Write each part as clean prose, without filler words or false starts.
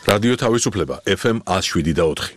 რადიო თავისუფლება FM 107.4.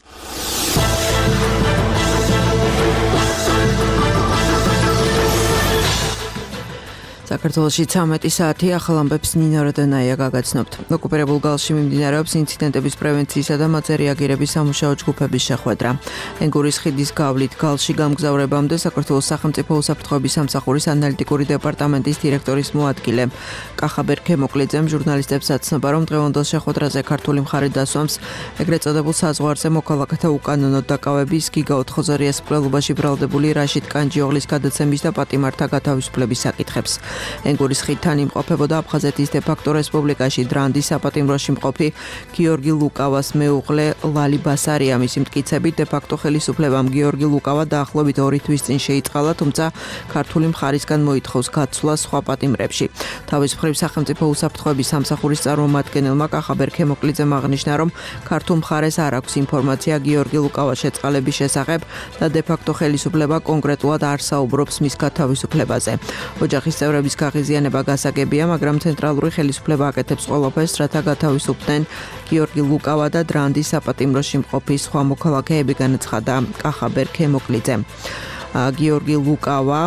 საქართველოში 13 საათი ახალ ამბებს ნინო როდონაია გაგაცნობთ. ოკუპირებულ გალში მიმდინარეობს ინციდენტების პრევენციისა და მათზე რეაგირების სამუშაო ჯგუფების შეხვედრა. ენგურის ხიდის გავლით გალში გამგზავრებამდე საქართველოს სახელმწიფო უსაფრთხოების სამსახურის ანალიტიკური დეპარტამენტის დირექტორის მოადგილე კახაბერ ქემოკლიძემ ჟურნალისტებს აცნობა, რომ დღევანდელ შეხვედრაზე ქართული მხარე დასვამს ეგრეთ წოდებულ საზღვარზე მოქალაქეთა უკანონოდ დაკავების, გიგა ოთხოზორიას მკვლელობაში ბრალდებული რაშიდ კანჯიოღლის გადაცემის და პატიმართა გათავისუფლების საკითხებს. ენგურის ხიდთან იმყოფებოდა აფხაზეთის დე-ფაქტო რესპუბლიკაში დრანდის საპატიმროში მყოფი გიორგი ლუკავას მეუღლე ლალი ბასარია. მისი მტკიცებით დე-ფაქტო ხელისუფლებამ გიორგი ლუკავა დაახლოებით 2 თვის წინ შეიწყალა, თუმცა ქართული მხარისგან მოითხოვს გაცვლა სხვა პატიმრებში. თავის მხრივ სახელმწიფო უსაფრთხოების სამსახურის წარმომადგენელმა კახაბერ ქემოკლიძემ აღნიშნა, რომ ქართულ მხარეს არ აქვს ინფორმაცია გიორგი ლუკავას შეწყალების შესახებ და დე-ფაქტო ხელისუფლება კონკრეტულად არ საუბრობს მის გათავისუფლებაზე. ოჯახის წევრების გაღიზიანება გასაგებია, მაგრამ ცენტრალური ხელისუფლება აკეთებს ყველაფერს, რათა გათავისუფლდნენ გიორგი ლუკავა და დრანდის საპატიმროში მყოფი სხვა მოქალაქეები, განაცხადა კახაბერ ქემოკლიძემ. გიორგი ლუკავა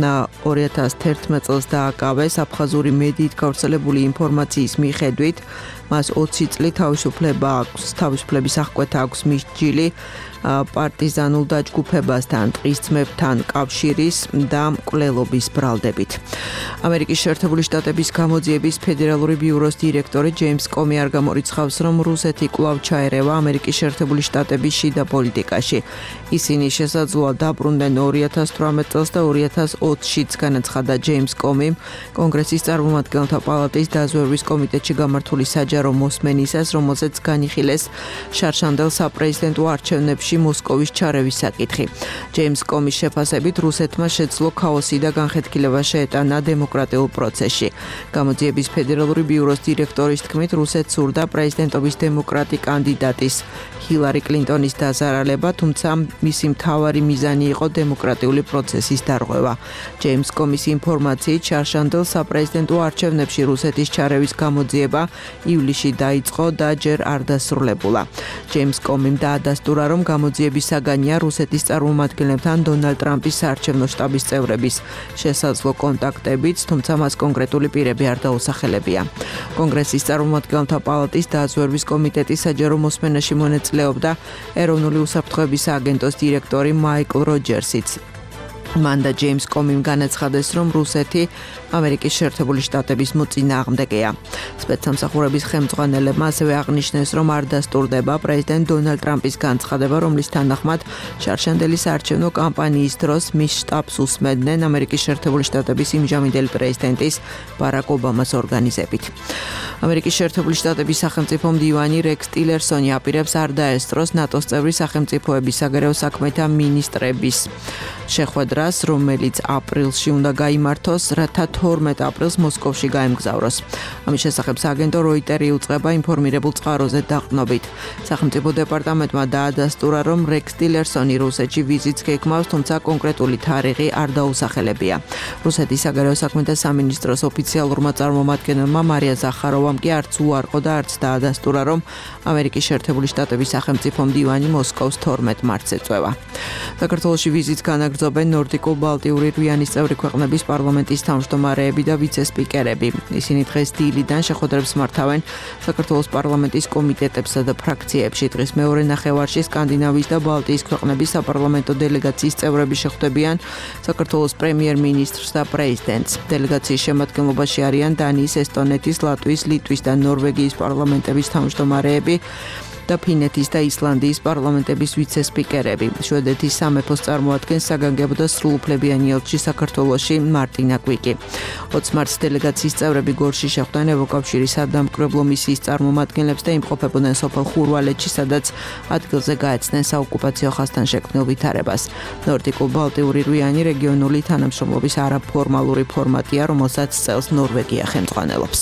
2011 წელს დააკავეს. აფხაზური მედიით გავრცელებული ინფორმაციის მიხედვით მას 20 წლი თავისუფლების აღკვეთა აქვს მისჯილი პარტიზანულ დაჯგუფებასთან, ტყის ძმებთან კავშირის და მკვლელობის ბრალდებით. ამერიკის შეერთებული შტატების გამოძიების ფედერალური ბიუროს დირექტორი ჯეიმს კომი არ გამორიცხავს, რომ რუსეთი კვლავ ჩაერევა ამერიკის შეერთებული შტატების შიდა პოლიტიკაში. ისინი შესაძლოა დაბრუნდნენ 2018 წელს და 2020-შიც, განაცხადა ჯეიმს კომი კონგრესის წარმომადგენელთა პალატის დაზვერვის კომიტეტში გამართული საჯარო მოსმენისას, რომელზეც განიხილეს შარშანდელ საპრეზიდენტო არჩევნებში მოსკოვის ჩარევის საკითხი. ჯეიმს კომის შეფასებით რუსეთმა შეძლო ქაოსი და განხეთქილება შეეტანა დემოკრატიულ პროცესში. გამოძიების ფედერალური ბიუროს დირექტორის თქმით, რუსეთს სურდა პრეზიდენტობის დემოკრატი კანდიდატის ჰილარი კლინტონის დაზარალება, თუმცა მისი მთავარი მიზანი იყო დემოკრატიული პროცესის დარღვევა. ჯეიმს კომის ინფორმაციით, შარშანდელ საპრეზიდენტო არჩევნებში რუსეთის ჩარევის გამოძიება ივლისში დაიწყო და ჯერ არ დასრულებულა. ჯეიმს კომიმ დაადასტურა, რომ გამოძიების საგანია რუსეთის წარმომადგენლებთან დონალდ ტრამპის საარჩევნო შტაბის წევრების შესაძლო კონტაქტებიც, თუმცა მას კონკრეტული პირები არ დაუსახელებია. კონგრესის წარმომადგენელთა პალატის დაზვერვის კომიტეტის საჯარო მოსმენაში მონაწილეობდა ეროვნული უსაფრთხოების სააგენტოს დირექტორი მაიკლ როჯერსიც. მან და ჯეიმს კომიმ განაცხადეს, რომ რუსეთი ამერიკის შეერთებული შტატების მოწინააღმდეგეა. სპეცსამსახურების ხელმძღვანელებმა ასევე აღნიშნეს, რომ არ დასტურდება პრეზიდენტ დონალდ ტრამპის განცხადება, რომლის თანახმად შარშანდელი საარჩევნო კამპანიის დროს მის შტაბს უსმენდნენ ამერიკის შეერთებული შტატების იმჟამინდელი პრეზიდენტის ბარაკ ობამას ორგანიზებით. ამერიკის შეერთებული შტატების სახელმწიფო მდივანი რექს ტილერსონი აპირებს არ დაესწროს ნატოს წევრი სახელმწიფოების საგარეო საქმეთა მინისტრების შეხვედრას, რომელიც აპრილში უნდა გაიმართოს, რათა 12 აპრილს მოსკოვში გაემგზავროს. ამის შესახებ სააგენტო როიტერი უწყება ინფორმირებულ წყაროზე დაყრდნობით. სახელმწიფო დეპარტამენტმა დაადასტურა, რომ რექს ტილერსონი რუსეთში ვიზიტს გეგმავს, თუმცა კონკრეტული თარიღი არ დაუსახელებია. რუსეთის საგარეო საქმეთა სამინისტროს ოფიციალურმა წარმომადგენელმა მარია ზახაროვამ კი არც უარყო და არც დაადასტურა, რომ ამერიკის შეერთებული შტატების სახელმწიფო მდივანი მოსკოვს 12 მარტს ეწევა. საქართველოში ვიზიტს განაგრძობენ ნორდიკულ-ბალტიური რვიანის წევრი ქვეყნების პარლამენტის თავმჯდომარეები და ვიცე-სპიკერები. ისინი დღეს დილიდან შეხვედრებს მართავენ საქართველოს პარლამენტის კომიტეტებსა და ფრაქციებში. დღის მეორე ნახევარში სკანდინავიის და ბალტიის ქვეყნების საპარლამენტო დელეგაციის წევრები შეხვდებიან საქართველოს პრემიერ-მინისტრს და პრეზიდენტს. დელეგაციის შემადგენლობაში არიან დანიის, ესტონეთის, ლატვიის, ლიტვის და ნორვეგიის პარლამენტების თავმჯდომარეები და ფინეთის და ისლანდიის პარლამენტების ვიცე-სპიკერები. შვედეთის სამეფოს წარმოადგენს საგანგებო და სრულუფლებიანი ელჩი საქართველოში მარტინა კვიკი. 20 მარტს დელეგაციის წევრები გორში შეხვდნენ ევროკავშირის სადამკვირვებლო მისიის წარმომადგენლებს და იმყოფებოდნენ სოფელ ხურვალეთში, სადაც ადგილზე გაეცნენ საოკუპაციო ხაზთან შექმნილ ვითარებას. ნორდიკულ-ბალტიური რვიანი რეგიონული თანამშრომლობის არაფორმალური ფორმატია, რომელსაც წელს ნორვეგია ხელმძღვანელობს.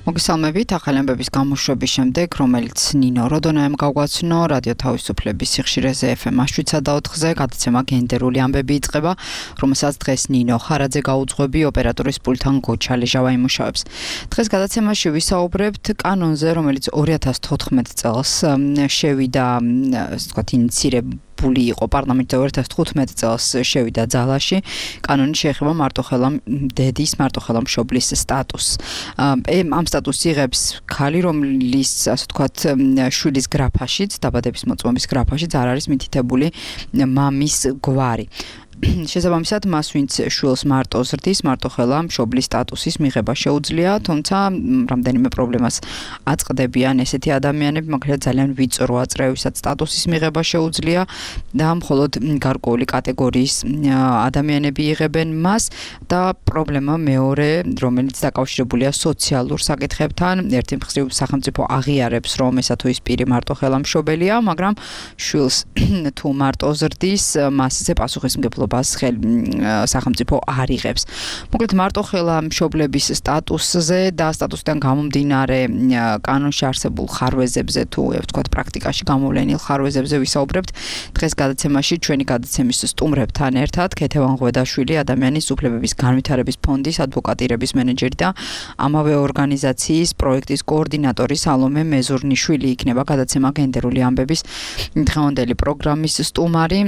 მოგესალმებით ახალი ამბების გამოშვების შემდეგ, რომელიც ნინო როდონაემ გავგვაცნო რადიო თავისუფლების სიხშირეზე FM 107.4-ზე გადაცემა გენდერული ამბები იწყება, რომელსაც დღეს ნინო ხარაძე გაუძღვები ოპერატორის პულთან გოჩალეჟავა იმუშავებს. დღეს გადაცემაში ვისაუბრებთ კანონზე, რომელიც 2014 წელს შევიდა, ასე ვთქვათ, ინიცირებული იყო პარლამენტში 2015 წელს შევიდა ძალაში. კანონი შეეხება მარტოხელა დედის, მარტოხელა მშობლის სტატუსს. ამ სტატუსს იღებს ქალი, რომლის, ასე ვთქვათ, შვილის გრაფაშიც, დაბადების მოწმობის გრაფაშიც არ არის მითითებული მამის გვარი. შესაბამისად, მას ვინც შვილს მარტო ზრდის, მარტოხელა მშობლის სტატუსის მიღება შეუძლია, თუმცა რამდენიმე პრობლემას აწყდებიან ესეთი ადამიანები, მაგალითად ძალიან ვიწრო აწრევისაც სტატუსის მიღება შეუძლია და მხოლოდ გარკვეული კატეგორიის ადამიანები იღებენ მას და პრობლემა მეორე, რომელიც დაკავშირებულია სოციალურ საკითხებთან, ერთი მხრივ სახელმწიფო აღიარებს, რომ ესა თუ ის პირი მარტოხელა მშობელია, მაგრამ შვილს თუ მარტო ზრდის, მასზე პასუხისმგებლობა სახელმწიფო არ იღებს. მოკლედ მარტოხელა მშობლების სტატუსზე და სტატუსიდან გამომდინარე კანონში არსებულ ხარვეზებზე თუ ვთქვათ პრაქტიკაში გამოვლენილ ხარვეზებზე ვისაუბრებთ. დღეს გადაცემაში ჩვენი გადაცემის სტუმრებთან ერთად ქეთევან ღვედაშვილი, ადამიანის უფლებების განვითარების ფონდის ადვოკატირების მენეჯერი და ამავე ორგანიზაციის პროექტის კოორდინატორი სალომე მეზურნიშვილი იქნება გადაცემა გენდერული ამბების დღევანდელი პროგრამის სტუმარი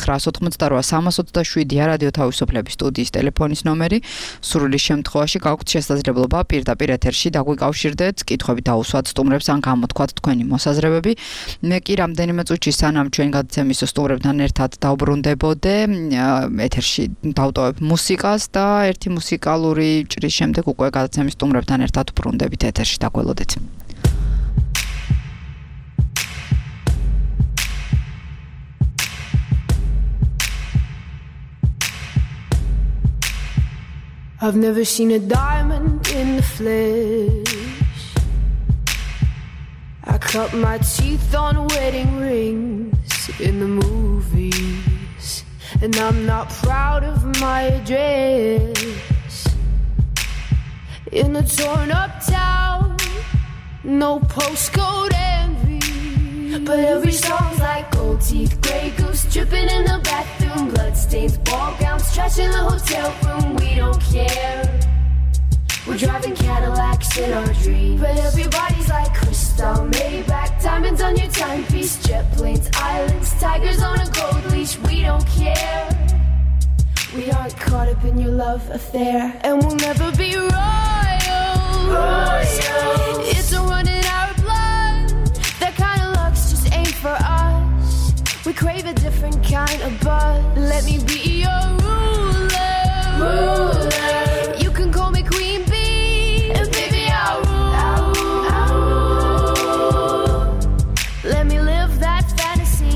2988327 რადიო თავისუფლების სტუდიის ტელეფონის ნომერი. სრული შემთხვევაში გაქვთ შესაძლებლობა პირდაპირ ეთერში დაგვიკავშირდეთ, კითხვები დაუსვათ სტუმრებს ან გამოთქვათ თქვენი მოსაზრებები. მე კი რამდენიმე წუთში სანამ ჩვენ გადაცემის სტუმრებთან ერთად დავბრუნდებოდე, ეთერში დავტოვებ მუსიკას და ერთი მუსიკალური ჭრის შემდეგ უკვე გადაცემის სტუმრებთან ერთად ბრუნდებით ეთერში, დაგველოდეთ. I've never seen a diamond in the flesh. I cut my teeth on wedding rings in the movies, and I'm not proud of my address. In a torn up town, no postcode envy, but every song's like gold teeth, grey goose dripping in the bathroom, bloodstains, ball gowns, trash in the hotel room. We don't care. We're driving Cadillacs in our dreams, but everybody's like crystal, Maybach, diamonds on your timepiece, jet planes, islands, tigers on a gold leash. We don't care. We aren't caught up in your love affair, and we'll never be royal. It's a run in our blood. That kind of luck's just ain't for us. We crave a different kind of buzz. Let me be your ruler. You can call me Queen Bee, and baby I'll rule. Let me live that fantasy.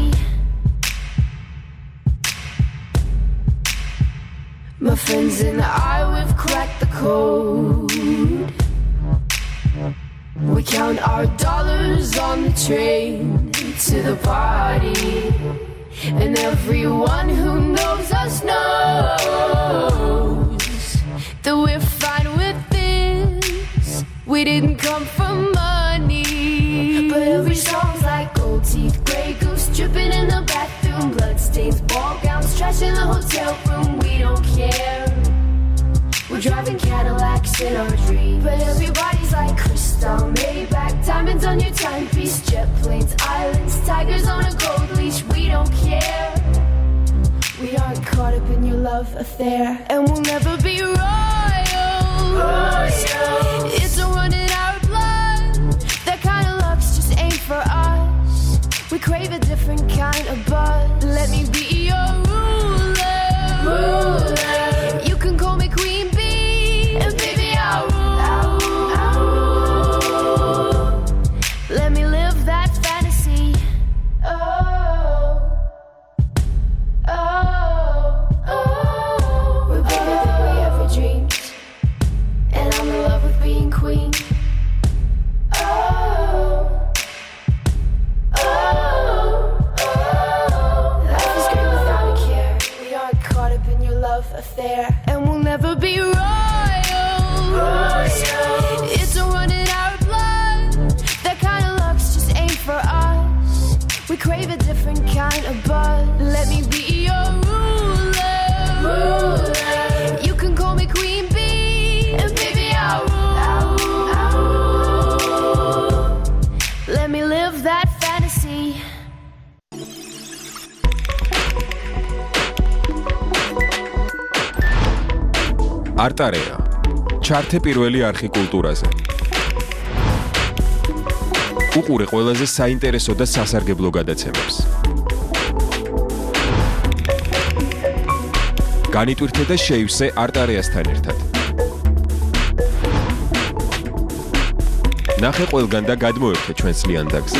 My friends and I, we've cracked the code. We count our dollars on the train to the party, and everyone who knows us knows that we're fine with this. We didn't come for money, but every song's like gold teeth, grey goose dripping in the bathroom, bloodstains, ball gowns, trash in the hotel room. We don't care. We're driving Cadillacs in our dreams, but everybody's like crystal, Maybach, diamonds on your timepiece, jet planes, islands, tigers on a gold leash. We don't care. We aren't caught up in your love affair, and we'll never be royal. It's a run in our blood. That kind of luck's just ain't for us. We crave a different kind of buzz. Let me be your ruler. You can call me Queen Bee, and baby I'll rule. Let me live that fantasy. We're bigger than we ever dreamed, and I'm in love with being queen. Life is great without a care. We aren't caught up in your love affair, and we'll never be royal. It's a run in our არტარეა. ჩართე პირველი არხი კულტურაზე. უყურე ყველაზე საინტერესო და სასარგებლო გადაცემებს. განიტვირთე და შეივსე არტარეასთან ერთად. ნახე ყველგან და გადმოერთე ჩვენს ლიანდაგზე.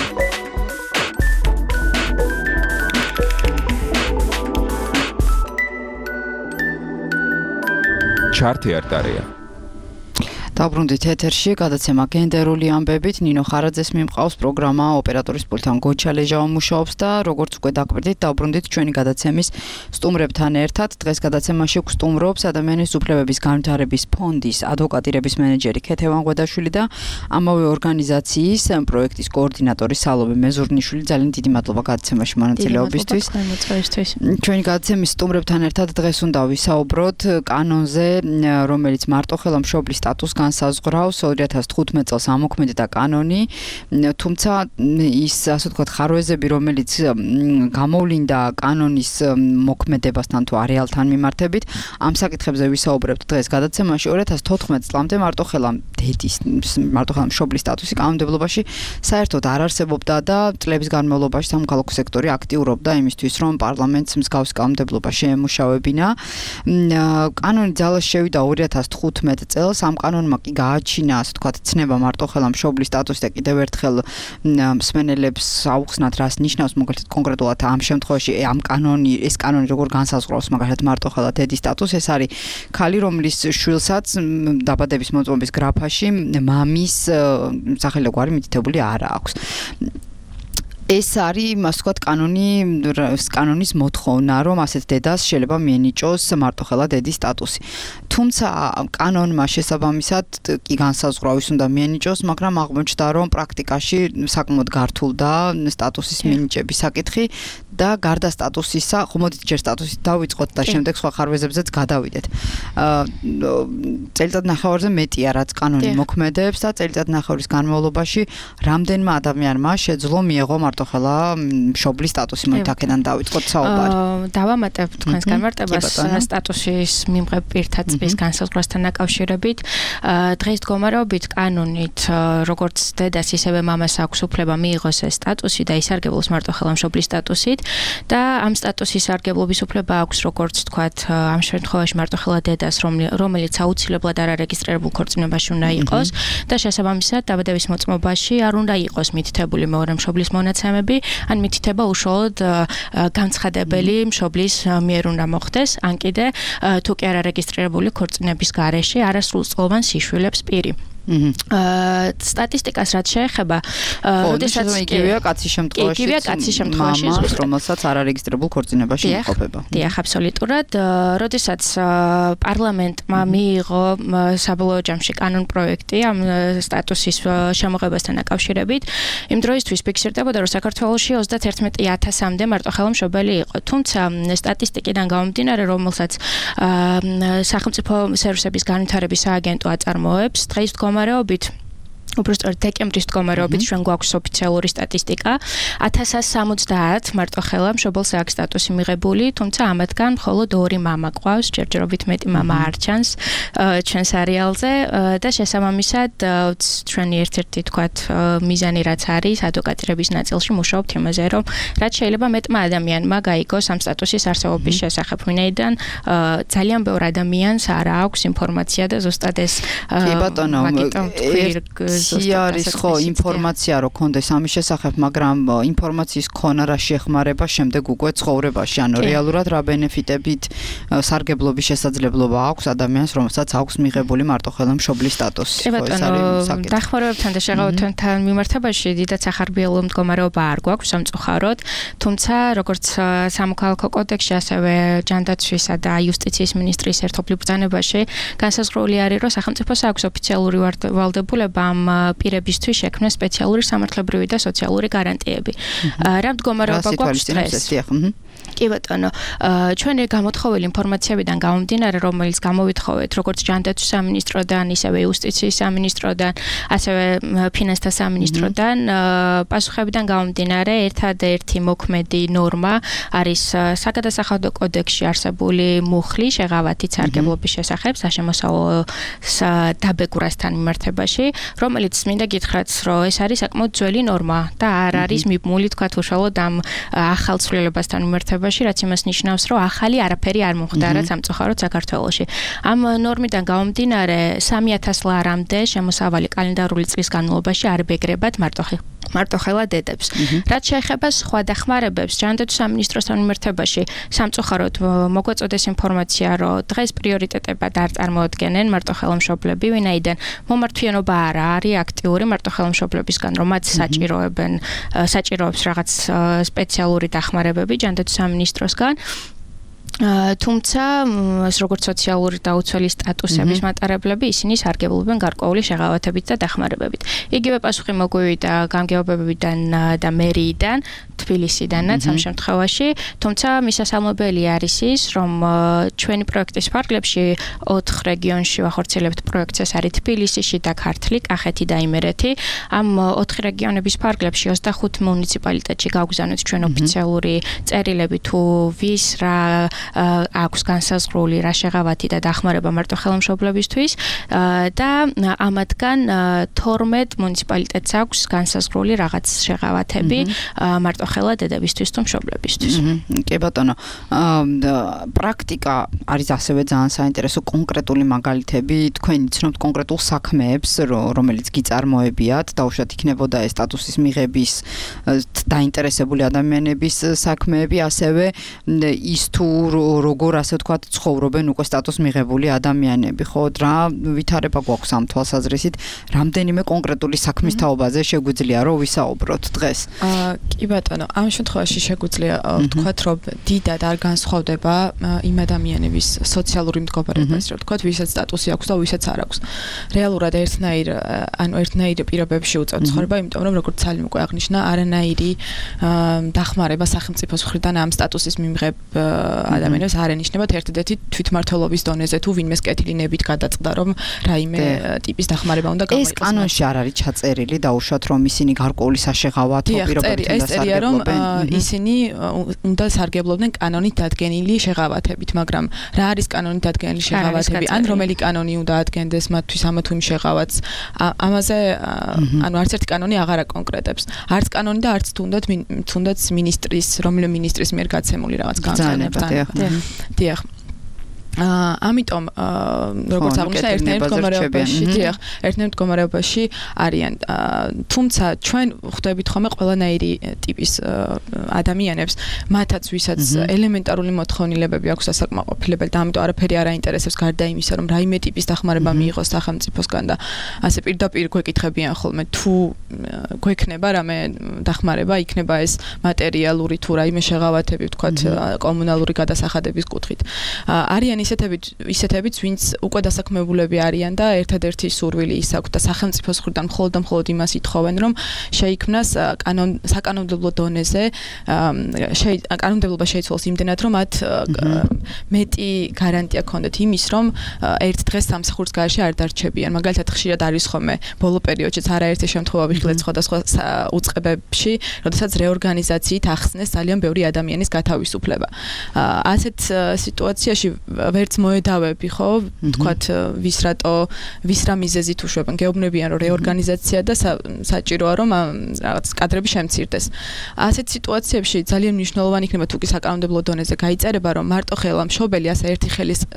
ჩართე არტარეა. დაბრუნდით ეთერში, გადაცემა გენდერული ამბებით, ნინო ხარაძეს მიმყავს პროგრამა ოპერატორის პულტთან გოჩა ლეჟავა მუშაობს და როგორც უკვე დაკვირდით, დაბრუნდით ჩვენი გადაცემის სტუმრებთან ერთად. დღეს გადაცემაში გვსტუმრობს ადამიანის უფლებების განვითარების ფონდის ადვოკატირების მენეჯერი ქეთევან ღვედაშვილი და ამავე ორგანიზაციის პროექტის კოორდინატორი სალომე მეზურნიშვილი. ძალიან დიდი მადლობა გადაცემაში მონაწილეობისთვის. ჩვენი გადაცემის სტუმრებთან ერთად დღეს უნდა ვისაუბროთ კანონზე, რომელიც მარტოხელა მშობლის სტატუსს განსაზღვრავს 2015 წელს ამოქმედა კანონი, თუმცა ის ასე ვთქვათ ხარვეზები, რომელიც გამოვლინდა კანონის მოქმედებასთან თუ არეალთან მიმართებით, ამ საკითხებზე ვისაუბრებთ დღეს გადაცემაში. 2014 წლამდე მარტოხელა მშობლის სტატუსი კანონმდებლობაში საერთოდ არ არსებობდა და წლების განმავლობაში სამოქალაქო სექტორი აქტიურობდა იმისთვის, რომ პარლამენტს მსგავსი კანონმდებლობა შეემუშავებინა. კანონი ძალაში შევიდა 2015 წელს, ამ კანონმა კი გააჩინა, ასე ვთქვათ, ცნება მარტოხელა მშობლის სტატუსი და კიდევ ერთხელ მსმენელებს აუხსნათ, რას ნიშნავს მაგალითად კონკრეტულად ამ შემთხვევაში ეს კანონი როგორ განსაზღვრავს მაგალითად მარტოხელა დედის სტატუსს. ეს არის ქალი, რომლის შვილსაც დაბადების მოწმობის გრაფაში მამის სახელი და გვარი მითითებული არ აქვს. ეს არის, ასე ვთქვათ, კანონის მოთხოვნა, რომ ასეთ დედას შეიძლება მიენიჭოს მარტოხელა დედის სტატუსი. თუმცა კანონმა შესაბამისად კი განსაზღვრა ის უნდა მიენიჭოს, მაგრამ აღმოჩნდა, რომ პრაქტიკაში საკმაოდ გართულდა სტატუსის მინიჭების საკითხი და გარდა სტატუსისა, ხომოდით ჯერ სტატუსით დავიწყოთ და შემდეგ სხვა ხარვეზებზეც გადავიდეთ. წელიწადნახევარზე მეტია, რაც კანონი მოქმედებს და წელიწადნახევრის განმავლობაში რამდენმა ადამიანმა შეძლო მიეღო მარტოხელა მშობლის სტატუსი. მოით აქედან დავიწყოთ საუბარი. დავამატებ თქვენს განმარტებას სტატუსის მიმღებ პირთა წრის განსაზღვრასთან დაკავშირებით. დღეს მდგომარეობით კანონით, როგორც დედას ისევე მამას აქვს უფლება მიიღოს ეს სტატუსი და ისარგებლოს მარტოხელა მშობლის სტატუსით და ამ სტატუსის სარგებლობის უფლება აქვს, როგორც თქვათ, ამ შემთხვევაში მარტოხელა დედას, რომელიც აუცილებლად არარეგისტრირებულ ქორწინებაში უნდა იყოს და შესაბამისად დაბადების მოწმობაში არ უნდა იყოს მითითებული მეორე მშობლის მონაცემები, ან მითითება უშუალოდ განცხადებელი მშობლის მიერ უნდა მოხდეს, ან კიდე თუ კი არარეგისტრირებული ქორწინების გარეშე არასრულწლოვან სიშვილებს პირი. სტატისტიკას რაც შეეხება, როდესაც იგივეა კაცის შემთხვევაში, რომელსაც არარეგისტრირებულ ქორწინებაში იმყოფება. დიახ, აბსოლუტურად. როდესაც პარლამენტმა მიიღო საბოლოო ჯამში კანონ-პროექტი ამ სტატუსის შემოღებასთან დაკავშირებით, იმ დროისთვის ფიქსირდებოდა, რომ საქართველოში 31,000-მდე მარტოხელა მშობელი იყო. თუმცა სტატისტიკიდან გამომდინარე, რომელსაც სახელმწიფო სერვისების განვითარების სააგენტო აწარმოებს, დღეს მდგომარეობით უბრალოდ დეკემბრის მდგომარეობით ჩვენ გვაქვს ოფიციალური სტატისტიკა 1070 მარტოხელა მშობელს აქვს სტატუსი მიღებული, თუმცა ამათგან მხოლოდ 2 მამა ყავს, ჯერჯერობით მეტი მამა არ ჩანს ჩვენს არეალზე და შესაბამისად ჩვენი ერთ-ერთი თქვათ მიზანი რაც არის ადვოკატირების ნაწილში მუშაობთ იმაზე, რომ რაც შეიძლება მეტმა ადამიანმა გაიგოს ამ სტატუსის არსებობის შესახებ, ვინაიდან ძალიან ბევრ ადამიანს არ აქვს ინფორმაცია და ზუსტად ეს კი ბატონო, არის ხო ინფორმაცია რო კონდეს ამის შესახებ, მაგრამ ინფორმაციის ქონა რა შეეხმარება შემდეგ უკვე ცხოვრებაში, ანუ რეალურად რა ბენეფიტებით სარგებლობის შესაძლებლობა აქვს ადამიანს, რომელსაც აქვს მიღებული მარტოხელა მშობლის სტატუსი. დახმარებებთან და შეღავათთან მიმართებაში დიდად სახარბიელო მდგომარეობა არ გვაქვს სამწუხაროდ, თუმცა როგორც სამოქალაქო კოდექსში, ასევე ჯანდაცვისა და იუსტიციის მინისტრის ერთობლივ ბრძანებაში განსაზღვრული არის, რომ სახელმწიფოს აქვს ოფიციალური ვალდებულება ამ პირებისთვის შექმნეს სპეციალური სამართლებრივი და სოციალური გარანტიები. რა მდგომარეობა გვაქვს დღეს? კი ბატონო, ჩვენი გამოთხოვილი ინფორმაციებიდან გამომდინარე, რომელიც გამოვითხოვეთ როგორც ჯანდაცვის სამინისტროდან, ისევე იუსტიციის სამინისტროდან, ასევე ფინანსთა სამინისტროდან, პასუხებიდან გამომდინარე, ერთადერთი მოქმედი ნორმა არის საგადასახადო კოდექსში არსებული მუხლი შეღავათი სარგებლობის შესახებ საშემოსავლო დაბეგვრასთან მიმართებაში, რომელიც მინდა გითხრათ, რომ ეს არის საკმაოდ ძველი ნორმა და არ არის მიბმული თქვათ უშუალოდ ამ ახალ ცვლილებასთან მიმართებაში, რაც იმას ნიშნავს, რომ ახალი არაფერი არ მომხდარა სამწუხაროდ საქართველოში. ამ ნორმიდან გამომდინარე 3000 ლარამდე შემოსავალი კალენდარული წლის განმავლობაში არ ბეგრებათ მარტოხელა დედებს. რაც შეეხება სხვა დახმარებებს, ჯანდაცვის სამინისტროსთან მიმართებაში, სამწუხაროდ მოგვეწოდეს ინფორმაცია, რომ დღეს პრიორიტეტებად არ წარმოადგენენ მარტოხელა მშობლები, ვინაიდან მომართვიანობა არ არის აქტიური მარტოხელა მშობლებისგან, რომ მათ საჭიროებს რაღაც სპეციალური დახმარებები ჯანდაცვის სამინისტროსგან. თუმცა როგორც სოციალური დაუცველი სტატუსების მატარებლები ისინი სარგებლობენ გარკვეული შეღავათებით და დახმარებებით. იგივე პასუხი მოგვივიდა გამგეობებიდან და მერიიდან, თბილისიდანაც ამ შემთხვევაში, თუმცა მისასალმებელი არის ის, რომ ჩვენი პროექტის ფარგლებში 4 რეგიონში ვახორციელებთ პროექტს, ეს არის თბილისი, შიდა ქართლი, კახეთი და იმერეთი. ამ 4 რეგიონების ფარგლებში 25 მუნიციპალიტეტში გავგზავნეთ ჩვენ ოფიციალური წერილები თუ ვის რა აქვს განსაზღვრული რა შეღავათი და დახმარება მარტოხელა მშობლებისთვის და ამათგან 12 მუნიციპალიტეტს აქვს განსაზღვრული რაღაც შეღავათები მარტოხელა დედებისთვის თუ მშობლებისთვის. კი ბატონო, პრაქტიკა არის ასევე ძალიან საინტერესო კონკრეტული მაგალითები, თქვენ იცნობთ კონკრეტულ საქმეებს, რომელიც გიწარმოებიათ, დაუშვათ იქნებოდა ეს სტატუსის მიღების დაინტერესებული ადამიანების საქმეები, ასევე ის თუ როგორ ასე ვთქვათ ცხოვრობენ უკვე სტატუს მიღებული ადამიანები, ხო? რა ვითარება გვაქვს ამ თვალსაზრისით, რამდენიმე კონკრეტული საქმის თაობაზე შეგვიძლია რომ ვისაუბროთ დღეს? კი ბატონო, ამ შემთხვევაში შეგვიძლია ვთქვათ, რომ დიდად არ განსხვავდება იმ ადამიანების სოციალური მდგომარეობა, ასე რომ ვთქვათ, ვისაც სტატუსი აქვს და ვისაც არ აქვს. რეალურად ერთნაირ პირობებში უწევთ ცხოვრება, იმიტომ რომ როგორც ცალიმ უკვე აღნიშნა, არანაირი დახმარება სახელმწიფოს მხრიდან ამ სტატუსის მიმღებ ადამიანებს არ ენიშნებათ ერთადერთი თვითმმართველობის დონეზე თუ ვინმეს კეთილინებით გადაწყდა რომ რაიმე ტიპის დახმარება უნდა გამოიყენოს. ეს კანონში არ არის ჩაწერილი დაუშვათ რომ ისინი გარკვეული საშეღავათო პირობებით უნდა სარგებლობენ. ისინი უნდა სარგებლობდნენ კანონით დადგენილი შეღავათებით, მაგრამ რა არის კანონით დადგენილი შეღავათები? ან რომელი კანონი უნდა ადგენდეს მათთვის ამა თუ იმ შეღავათს? ამაზე ანუ არც ერთი კანონი აღარ აკონკრეტებს. არც კანონი და არც თუნდაც ministris, რომელი ministris მიერ გაცემული რაღაც განცხადება. დიახ. ამიტომ როგორც აღნიშნა ერთნაირ მდგომარეობაში არიან. თუმცა ჩვენ ხვდებით ხოლმე ყველანაირი ტიპის ადამიანებს, მათაც ვისაც ელემენტარული მოთხოვნილებები აქვს დასაკმაყოფილებელი და ამიტომ არაფერი არ აინტერესებს გარდა იმისა, რომ რაიმე ტიპის დახმარება მიიღოს სახელმწიფოსგან და ასე პირდაპირ გვეკითხებიან ხოლმე თუ გვექნება რამე დახმარება, იქნება ეს მატერიალური თუ რაიმე შეღავათები, ვთქვათ, კომუნალური გადასახადების კუთხით. არიან ისეთებიც, ვინც უკვე დასაქმებულები არიან და ერთადერთი სურვილი ის აქვს და სახელმწიფოს მხრიდან მხოლოდ იმას ითხოვენ, რომ შეიქმნას საკანონმდებლო დონეზე კანონმდებლობა შეიცვალოს იმდენად, რომ მათ მეტი გარანტია ქონდეთ იმის, რომ ერთ დღეს სამსახურის გარეშე არ დარჩებიან. მაგალითად, ხშირად არის ხოლმე ბოლო პერიოდშიც არაერთი შემთხვევა ვიხილეთ სხვადასხვა უწყებებში, როდესაც რეორგანიზაციით ახსნეს ძალიან ბევრი ადამიანის გათავისუფლება. ასეთ სიტუაციაში ვერც მოედავები, ხო, თქვათ, ვის რა მიზეზით უშვებენ, გეუბნებიან, რომ რეორგანიზაცია და საჭიროა, რომ რაღაც კადრები შემცირდეს. ასეთ სიტუაციებში ძალიან მნიშვნელოვანი იქნება თუ კი საკანონმდებლო დონეზე გაიწერება, რომ მარტოხელა მშობელი ასე ერთი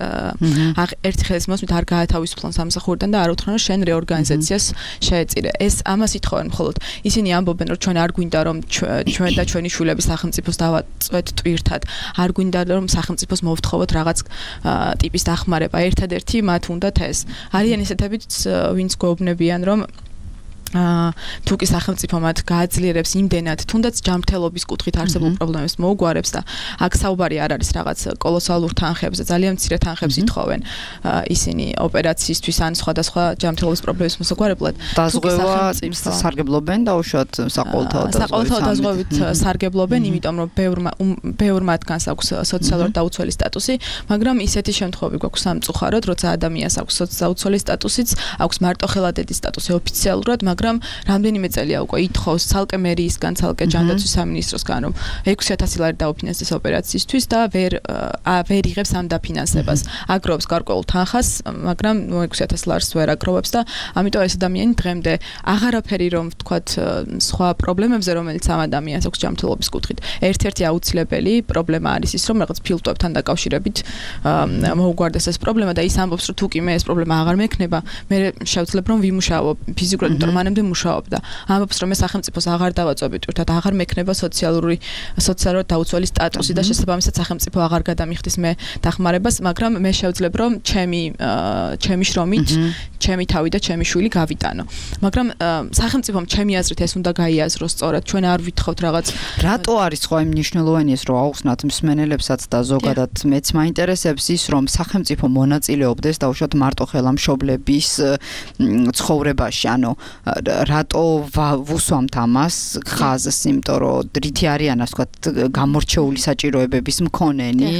ხელის მოსმით არ გაათავისუფლონ სამსახურიდან და არ უთხრან, რომ შენ რეორგანიზაციას შეეწირე. ეს ამას ითხოვენ მხოლოდ. ისინი ამბობენ, რომ ჩვენ არ გვინდა, რომ ჩვენ და ჩვენი შვილები სახელმწიფოს დავაწვეთ ტვირთად. არ გვინდა, რომ სახელმწიფოს მოვთხოვოთ რაღაც ტიპის დახმარება. ერთადერთი მათ უნდათ ეს. არიან ისეთებიც, ვინც გვეუბნებიან, რომ თუ კი სახელმწიფო მათ გააძლიერებს იმდენად, თუნდაც ჯანმრთელობის კუთხით არსებულ პრობლემებს მოუგვარებს და აქ საუბარი არ არის რაღაც კოლოსალურ თანხებზე, ძალიან მცირე თანხებს ითხოვენ ისინი ოპერაციისთვის ან სხვადასხვა ჯანმრთელობის პრობლემის მოსაგვარებლად. დაზღვევა სარგებლობენ დაუშვათ საყოველთაო დაზღვევით სარგებლობენ, იმიტომ რომ ბევრ მათგანს აქვს სოციალური დაუცველი სტატუსი, მაგრამ ისეთი შემთხვევები გვაქვს სამწუხაროდ, როცა ადამიანს აქვს სოციალური დაუცველი სტატუსიც, აქვს მარტოხელადედის სტატუსი ოფიციალურად, მაგრამ რამდენიმე წელია უკვე ითხოვს ცალკე მერიისგან, ცალკე ჯანდაცვის სამინისტროსგან, რომ 6,000 ლარი დაუფინანსდეს ოპერაციისთვის და ვერ იღებს ამ დაფინანსებას. აგროვებს გარკვეულ თანხას, მაგრამ 6,000 ლარს ვერ აგროვებს და ამიტომ ეს ადამიანი დღემდე აღარაფერი რომ ვთქვათ სხვა პრობლემებზე, რომელიც ამ ადამიანს აქვს ჯანმრთელობის კუთხით. ერთ-ერთი აუცილებელი პრობლემა არის ის, რომ რაღაც ფილტვებთან დაკავშირებით მოუგვარდეს ეს პრობლემა და ის ამბობს, რომ თუ კი მე ეს პრობლემა აღარ მექნება, მე შევძლებ რომ ვიმუშაო ფიზიკურად, იმიტომ რომ მანამდე მუშაობდა. ამბობს, რომ ეს სახელმწიფოს აღარ დავაწვევით, თორედ აღარ მექნება სოციალური დაუცველი სტატუსი და შესაბამისად სახელმწიფო აღარ გადამიხდის მე დახმარებას, მაგრამ მე შევძლებ რომ ჩემი შრომით, ჩემი თავი და ჩემი შვილი გავიტანო. მაგრამ სახელმწიფომ ჩემი აზრით ეს უნდა გაიაზროს სწორად. ჩვენ არ ვითხოვთ რაღაც რატო არის სხვა იმ მნიშვნელოვანი ეს რომ აუხსნათ მსმენელებსაც და ზოგადად მეც მაინტერესებს ის რომ სახელმწიფო მონაწილეობდეს დაუშვათ მარტოხელამშობლების ცხოვრებაში, ანუ რატო ვუსვამთ ამას ხაზს, იმიტომ რომ რითი არიან ასე ვთქვათ გამორჩეული საჭიროებების მქონენი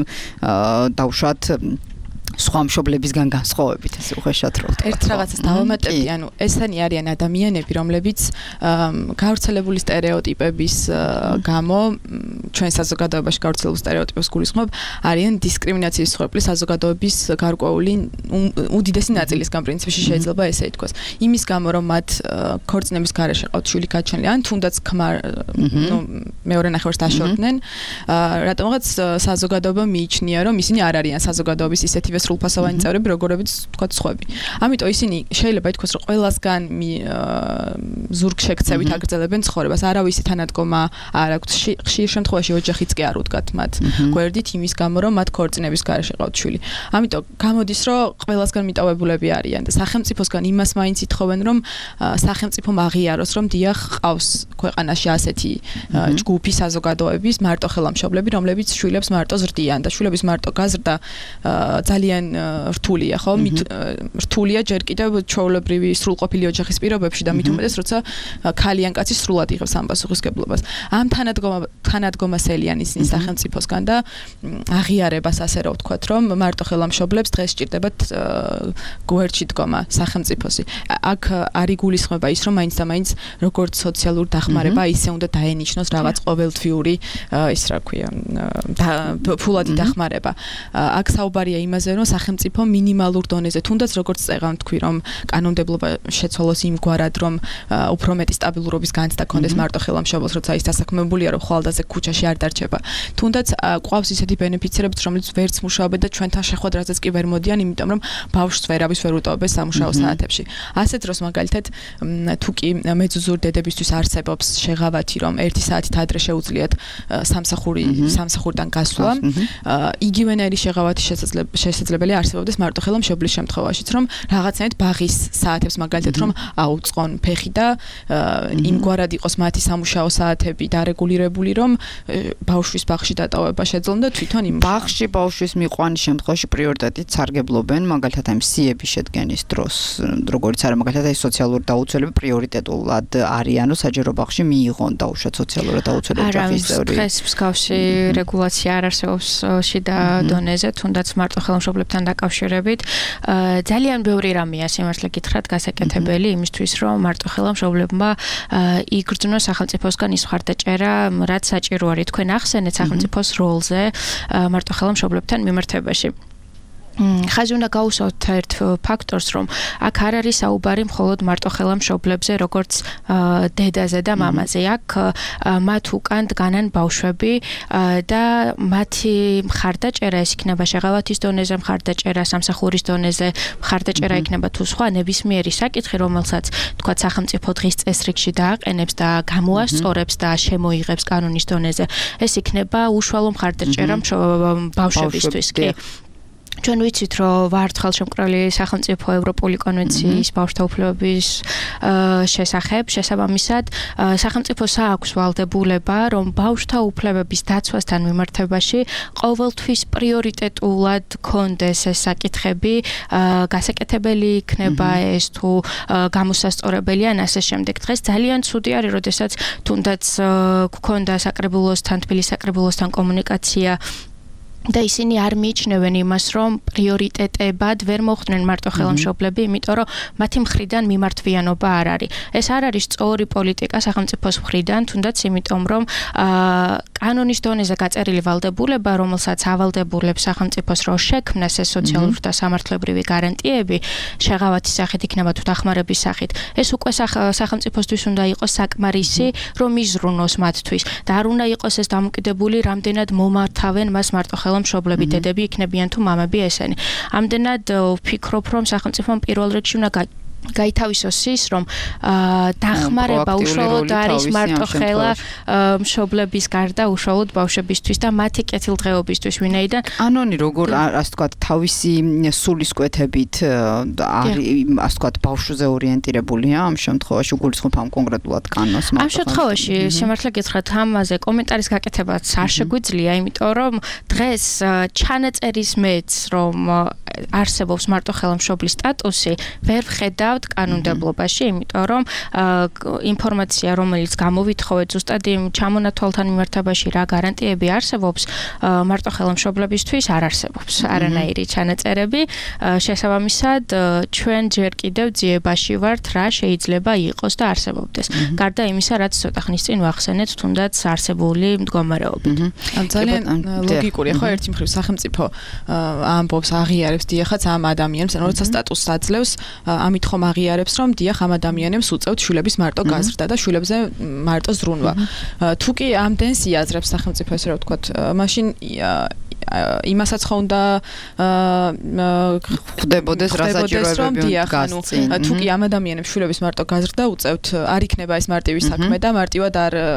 დაუშვათ სხვა მშობლებისგან განსხვავებით ესე უხეშად რო ვთქვა. ერთ რაღაცას დავამატებდი, ანუ ესენი არიან ადამიანები, რომლებიც გავრცელებული სტერეოტიპების გამო ჩვენ საზოგადოებაში გავრცელებულ სტერეოტიპებს გულისხმობ, არიან დისკრიმინაციის მსხვერპლი საზოგადოების გარკვეული უდიდესი ნაწილისგან პრინციპში შეიძლება ესე ითქვას. იმის გამო რომ მათ ქორწინების გარეშე ყავთ შვილი გაჩენილი, ან თუნდაც ქმარ მეორე ნახევარს დაშორდნენ, რატომღაც საზოგადოება მიიჩნია, რომ ისინი არ არიან საზოგადოების ისეთივე სრულფასოვანი წევრები, როგორებიც თქვა სხვები. ამიტომ ისინი შეიძლება ითქვას, რომ ყველასგან ზურგშექცევით აგრძელებენ ცხოვრებას. არავისი თანადგომა არ აქვს. ხშირ შემთხვევაში ოჯახიც კი არ უდგათ მათ გვერდით იმის გამო, რომ მათ ქორწინების გარეშე ყავთ შვილი. ამიტომ გამოდის, რომ ყველასგან მიტოვებულები არიან და სახელმწიფოსგან იმას მაინც ითხოვენ, რომ სახელმწიფომ აღიაროს, რომ დიახ ყავს ქვეყანაში ასეთი ჯგუფი საზოგადოების მარტოხელამშობლები, რომლებიც შვილებს მარტო ზრდიან და შვილების მარტო გაზრდა ძალიან რთულია, ხო? რთულია ჯერ კიდევ ჩვეულებრივი სრულყოფილი ოჯახის პირობებში და მით უმეტეს, როცა ქალი ან კაცი სრულად იღებს ამ პასუხისგებლობას. ამ თანადგომას ელიან ისინი სახელმწიფოსგან და აღიარებას ასე რომ ვთქვათ, რომ მარტოხელამშობლებს დღეს სჭირდებათ გვერდში დგომა სახელმწიფოსი. აქ არ იგულისხმება ის, რომ მაინც და მაინც როგორც სოციალური დახმარება ისე უნდა დაენიშნოს რაღაც ყოველთვიური ის რა ქვია, ფულადი დახმარება. აქ საუბარია იმაზე, რომ სახელმწიფო მინიმალურ დონეზე, თუნდაც როგორც წეღავთ თქვი, რომ კანონმდებლობა შეცვალოს იმგვარად, რომ უფრო მეტი სტაბილურობის განცდა კონდეს მარტოხელამშობლოს, როცა ის დასაქმებულია, რომ ხვალდაზე ქუჩაში არ დარჩება. თუნდაც ყავს ისეთი ბენეფიციები, რომლებიც ვერც მუშაობენ და ჩვენთან შეხვედრაზეც კი ვერ მოდიან, იმიტომ რომ ბავშვს ვერავის ვერ უტოვებს სამუშაო საათებში. ასეთ დროს მაგალითად თუ კი მეძუძურ დედებისთვის არსებობს შეღავათი, რომ 1 საათით ადრე შეუძლიათ სამსახურიდან გასვლა, იგივენაირი შეღავათი შესაძლებელი არსებობდეს მარტოხელამშობლის შემთხვევაშიც, რომ რაღაცნაირად ბაღის საათებს მაგალითად რომ აუწყონ ფეხი და იმგვარად იყოს მათი სამუშაო საათები დარეგულირებული, რომ ბავშვის ბაღში დატოვება შეძლონ და თვითონ იმ ბაღში ბავშვის მიყვანის შემთხვევაში პრიორიტეტით სარგებლობენ, მაგალითად ამ სიების შედგენის დროს, როგორც არა მაგალითად ეს სოციალური დაუცველები პრიორიტეტულად არიან, რომ საჯარო ბაღში მიიღონ დაუშვათ სოციალური დაუცველი ოჯახის წევრი. დღეს მსგავსი რეგულაცია არ არსებობს შიდა დონეზე, თუნდაც მარტოხელამშობლებთან დაკავშირებით. ძალიან ბევრი რამეა სიმართლე გითხრათ გასაკეთებელი იმისთვის, რომ მარტოხელამშობლებმა იგრძნოს სახელმწიფოსგან ის მხარდაჭერა, რაც საჭირო არის. თქვენ ახსენეთ სახელმწიფოს როლზე მარტოხელამშობლებთან მიმართებაში. ხაზი უნდა გაუსვათ ერთ ფაქტორს, რომ აქ არ არის საუბარი მხოლოდ მარტოხელამშობლებზე, როგორც დედაზე და მამაზე. აქ მათ უკან დგანან ბავშვები და მათი მხარდაჭერა ეს იქნება შეღავათის დონეზე, მხარდაჭერა სამსახურის დონეზე, მხარდაჭერა იქნება თუ სხვა ნებისმიერი საკითხი, რომელსაც თქვა სახელმწიფო დღის წესრიგში დააყენებს და გამოასწორებს და შემოიღებს კანონის დონეზე. ეს იქნება უშუალო მხარდაჭერა ბავშვებისთვის. კი. ჩვენ ვიცით, რომ ვართ ხელშემკრალი სახელმწიფო ევროპული კონვენციის ბავშვთა უფლებების შესახებ, შესაბამისად, სახელმწიფოს აქვს ვალდებულება, რომ ბავშვთა უფლებების დაცვასთან მიმართებაში ყოველთვის პრიორიტეტულად კონდეს ეს საკითხები, გასაკეთებელი იქნება ეს თუ გამოსასწორებელი ან ასე შემდეგ. დღეს ძალიან ცუდი არის, როდესაც თუნდაც გქონდა საკრებულოსთან, თბილისის საკრებულოსთან კომუნიკაცია და ისინი არ მიიჩნევენ იმას, რომ პრიორიტეტებად ვერ მოხვდნენ მარტო ხელმშობლები, იმიტომ რომ მათი მხრიდან მიმართვიანობა არ არის. ეს არ არის სწორი პოლიტიკა სახელმწიფოს მხრიდან, თუნდაც იმიტომ, რომ კანონის დონეზე გაწერილი ვალდებულება, რომელსაც ავალდებულებს სახელმწიფოს რო შექმნას ეს სოციალური და სამართლებრივი გარანტიები, შეღავათის სახით იქნება თუ დახმარების სახით, ეს უკვე სახელმწიფოსთვის უნდა იყოს საკმარისი, რომ იზრუნოს მათთვის და არ უნდა იყოს ეს დამოკიდებული, რამდენად მომართავენ მას მარტო ხელმშობლები, დედები იქნებიან თუ მამები ესენი. ამდენად ვფიქრობ, რომ სახელმწიფომ პირველ რიგში უნდა გაითავისოს ის, რომ დახმარება უშუალოდ არის მარტო ხელა მშობლების გარდა უშუალოდ ბავშვებისთვის და მათი კეთილდღეობისთვის, ვინაიდან კანონი როგორ ასე ვთქვათ, თავისი სულისკვეთებით არის ასე ვთქვათ, ბავშვზე ორიენტირებულია ამ შემთხვევაში, უგულისხმობ ამ კონკრეტულად კანონს. ამ შემთხვევაში სიმართლე გითხრათ, ამაზე კომენტარის გაკეთებაც არ შეგვიძლია, იმიტომ რომ დღეს ჩანაწერის მეც, რომ არსებობს მარტო ხელმშობლის სტატუსი, ვერ ვხედავ კანონმდებლობაში, იმიტომ რომ ინფორმაცია, რომელიც გამოვითხოვეთ ზუსტად იმ ჩამონათვალთან მიმართებაში რა გარანტიები არსებობს, მარტო ხელმშობლებისთვის არ არსებობს არანაირი ჩანაწერები. შესაბამისად, ჩვენ ჯერ კიდევ ძიებაში ვართ, რა შეიძლება იყოს და არსებობდეს. გარდა იმისა, რაც ცოტა ხნის წინ ვახსენეთ, თუნდაც არსებული მდგომარეობით. ძალიან ლოგიკურია, ხო, ერთი მხრივ სახელმწიფო ამბობს, აღიარებს დიახაც ამ ადამიანს, როცა სტატუსს აძლევს, ამით ხომ აღიარებს, რომ დიახ ამ ადამიანებს უწევთ შვილების მარტო გაზრდა და შვილებზე მარტო ზრუნვა. თუ კი ამდენს იაზრებს სახელმწიფო, ესე რა ვთქვათ, მაშინ იმასაც ხო უნდა ხდებოდეს რა საჭიროებები გასწინ. თუ კი ამ ადამიანებს შვილების მარტო გაზრდა უწევთ, არ იქნება ეს მარტივი საქმე და მარტივად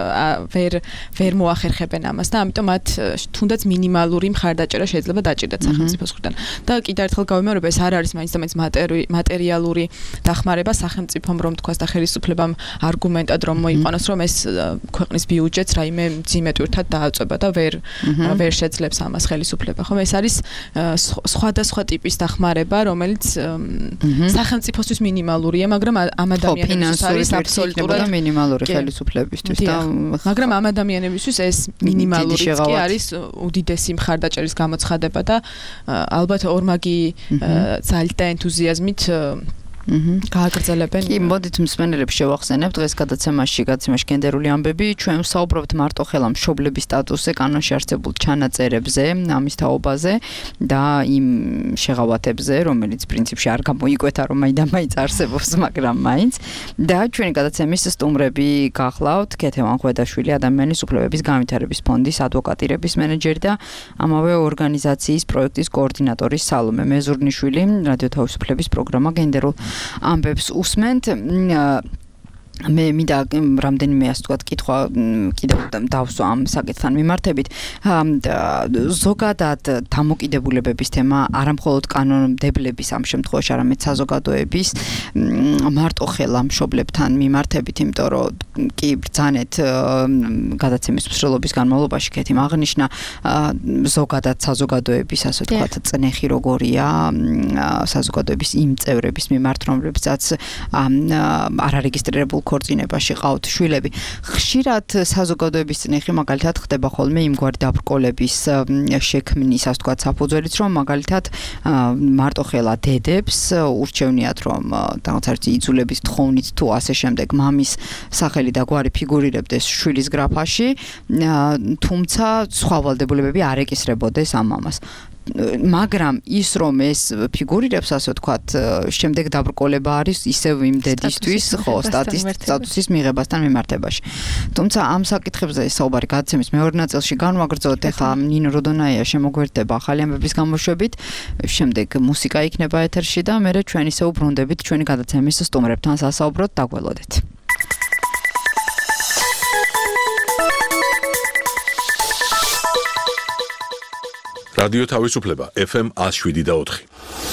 ვერ მოახერხებენ ამას და ამიტომ მათ თუნდაც მინიმალური მხარდაჭერა შეიძლება დაჭირდეთ სახელმწიფოს მხრიდან. და კიდევ ერთხელ გავიმეორებ, ეს არ არის მაინც და მაინც მატერიალური დახმარება სახელმწიფომ, რომ თქვას და ხელისუფლებამ არგუმენტად რომ მოიყვანოს, რომ ეს ქვეყნის ბიუჯეტს რაიმე მძიმე ტვირთად დააწვება და ვერ შეძლებს ამას ხელისუფლება. ხომ ეს არის სხვადასხვა ტიპის დახმარება, რომელიც სახელმწიფოსთვის მინიმალურია, მაგრამ ამ ადამიანებისთვის არის აბსოლუტურად მინიმალური ხელისუფლებისთვის და მაგრამ ამ ადამიანებისთვის ეს მინიმალური კი არის უდიდესი მხარდაჭერის გამოცხადება და ალბათ ორმაგი ძალით და ენთუზიაზმით გააგრძელებენ. კი, მოდით მსმენელებს შევახსენებთ დღეს გადაცემაში გენდერული ამბები. ჩვენ ვსაუბრობთ მარტო ხელა მშობლების სტატუსზე, კანონში არსებულ ჩანაწერებზე, ამის თაობაზე და იმ შეღავათებზე, რომელიც პრინციპში არ გამოიკვეთა, რომ მაინც არსებობს, მაგრამ მაინც. და ჩვენი გადაცემის სტუმრები გახლავთ ქეთევან ხვედაშვილი, ადამიანის უფლებების განვითარების ფონდის ადვოკატირების მენეჯერი და ამავე ორგანიზაციის პროექტის კოორდინატორი სალომე მეზურნიშვილი, რადიო თავისუფლების პროგრამა გენდერულ ამბებს უსმენთ. მე მინდა რამდენიმე ასე ვთქვათ კითხვა კიდევ დავსვა ამ საკითხთან მიმართებით. ზოგადად დამოკიდებულებების თემა არამხოლოდ კანონმდებლების ამ შემთხვევაში, არამედ საზოგადოების მარტო ხელა მშობლებთან მიმართებით, იმიტომ რომ კი ბრძანეთ გადაცემის მსვლელობის განმავლობაში კეთიმ აღნიშნა ზოგადად საზოგადოების ასე ვთქვათ წნეხი როგორია საზოგადოების იმ წევრების მიმართ, რომლებსაც არარეგისტრირებულ ქორწინებაში ყავთ შვილები. ხშირად საზოგადოების წნეხი მაგალითად ხდება ხოლმე იმგვარი დაბრკოლების შექმნის, ასე ვთქვათ, საფუძველით, რომ მაგალითად მარტო ხელა დედებს ურჩევნიათ, რომ რაღაცა იძულების თხოვნით თუ ასე შემდეგ მამის სახელი და გვარი ფიგურირებდეს შვილის გრაფაში, თუმცა სხვა ვალდებულებები არ ეკისრებოდეს ამ მამას. მაგრამ ის რომ ეს ფიგურირებს, ასე ვთქვათ, შემდეგ დაბრკოლება არის ისევ იმ დედისთვის, ხო, სტატუსის მიღებასთან მიმართებაში. თუმცა ამ საკითხებზე საუბარი გადაცემის მეორე ნაწილში განვაგრძელოთ. ახლა ნინო როდონაია შემოგვერდება ახალი ამბების გამოშვებით, შემდეგ მუსიკა იქნება ეთერში და მერე ჩვენ ისევ უბრუნდებით ჩვენი გადაცემის სტუმრებთან სასაუბროდ. დაგველოდეთ. რადიო თავისუფლება FM 107.4.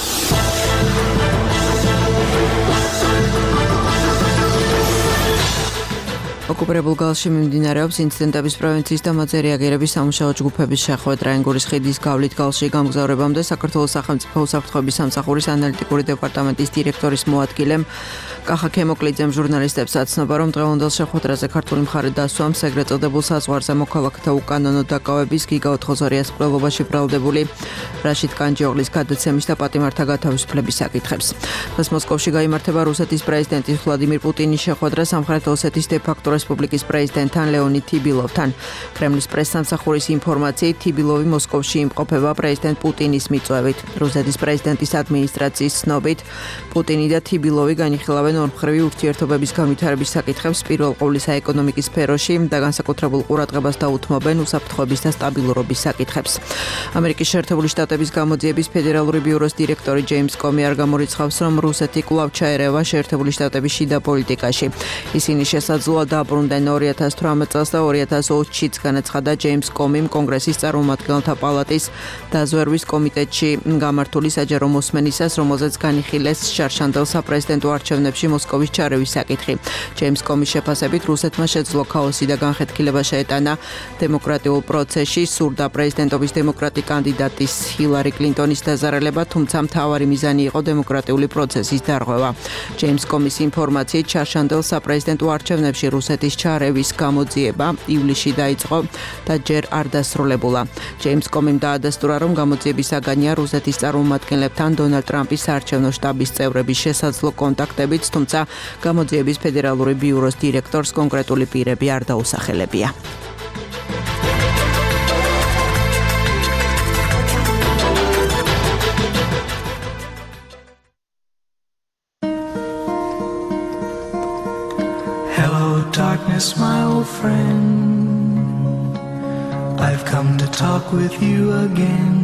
ოკუპირებულ გალში მიმდინარეობს ინციდენტების პრევენციის და მათზე რეაგირების სამუშაო ჯგუფების შეხვედრა. ენგურის ხიდის გავლით გალში გამგზავრებამდე საქართველოს სახელმწიფო უსაფრთხოების სამსახურის ანალიტიკური დეპარტამენტის დირექტორის მოადგილემ კახა ქემოკლიძემ ჟურნალისტებს აცნობა, რომ დღევანდელ შეხვედრაზე ქართული მხარე დასვამს ეგრეთ წოდებულ საზღვარზე მოქალაქეთა უკანონო დაკავების გიგა 400-ის მკვლელობაში ბრალდებული რაშიდ კანჯიოღლის გადაცემის და პატიმართა გათავისუფლების საკითხებს. დღეს მოსკოვში გაიმართება რუსეთის პრეზიდენტის ვლადიმირ პუტინის შეხვედრა სამხრეთ ოსეთის დე-ფაქტო რესპუბლიკის პრეზიდენტთან ლეონიდ თიბილოვთან. კრემლის პრესსამსახურის ინფორმაციით, თიბილოვი მოსკოვში იმყოფება პრეზიდენტ პუტინის მიწვევით. რუსეთის პრეზიდენტის ადმინისტრაციის ცნობით, პუტინი და თიბილოვი განიხილავენ ორმხრივი ურთიერთობების განვითარების საკითხებს პირველ ყოვლისა ეკონომიკის სფეროში და განსაკუთრებულ ყურადღებას დაუთმობენ უსაფრთხოების და სტაბილურობის საკითხებს. ამერიკის შეერთებული შტატების გამოძიების ფედერალური ბიუროს დირექტორი ჯეიმს კომი არ გამორიცხავს, რომ რუსეთი კვლავ ჩაერევა შეერთებული შტატების შიდა პოლიტიკაში. ისინი შესაძლოა დაბრუნდნენ 2018 წელს და 2020-ში განაცხადა ჯეიმს კომიმ კონგრესის წარმომადგენელთა პალატის დაზვერვის კომიტეტში გამართული საჯარო მოსმენისას, რომელზეც განიხილეს შარშანდელ საპრეზიდენტო არჩევნებში მოსკოვის ჩარევის საკითხი. ჯეიმს კომის შეფასებით რუსეთმა შეძლო ქაოსი და განხეთქილება შეეტანა დემოკრატიულ პროცესში, სურდა პრეზიდენტობის დემოკრატი კანდიდატის ჰილარი კლინტონის დაზარალება, თუმცა მთავარი მიზანი იყო დემოკრატიული პროცესის დარღვევა. ჯეიმს კომის ინფორმაციით შარშანდელ საპრეზიდენტო არჩევნებში რუსეთის ჩარევის გამოძიება ივლისში დაიწყო და ჯერ არ დასრულებულა. ჯეიმს კომიმ დაადასტურა, რომ გამოძიების საგანია რუსეთის წარმომადგენლებთან დონალდ ტრამპის საარჩევნო შტაბის წევრების შესაძლო კონტაქტებიც, თუმცა გამოძიების ფედერალური ბიუროს დირექტორს კონკრეტული პირები არ დაუსახელებია. Darkness, my old friend, I've come to talk with you again,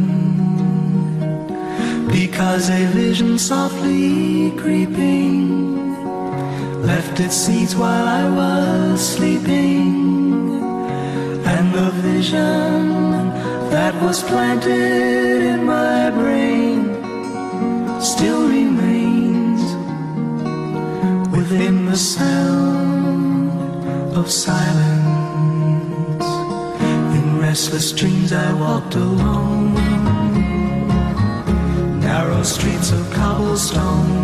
because a vision softly creeping left its seeds while I was sleeping, and the vision that was planted in my brain still remains within the sound of silence. In restless dreams I walked alone, narrow streets of cobblestone,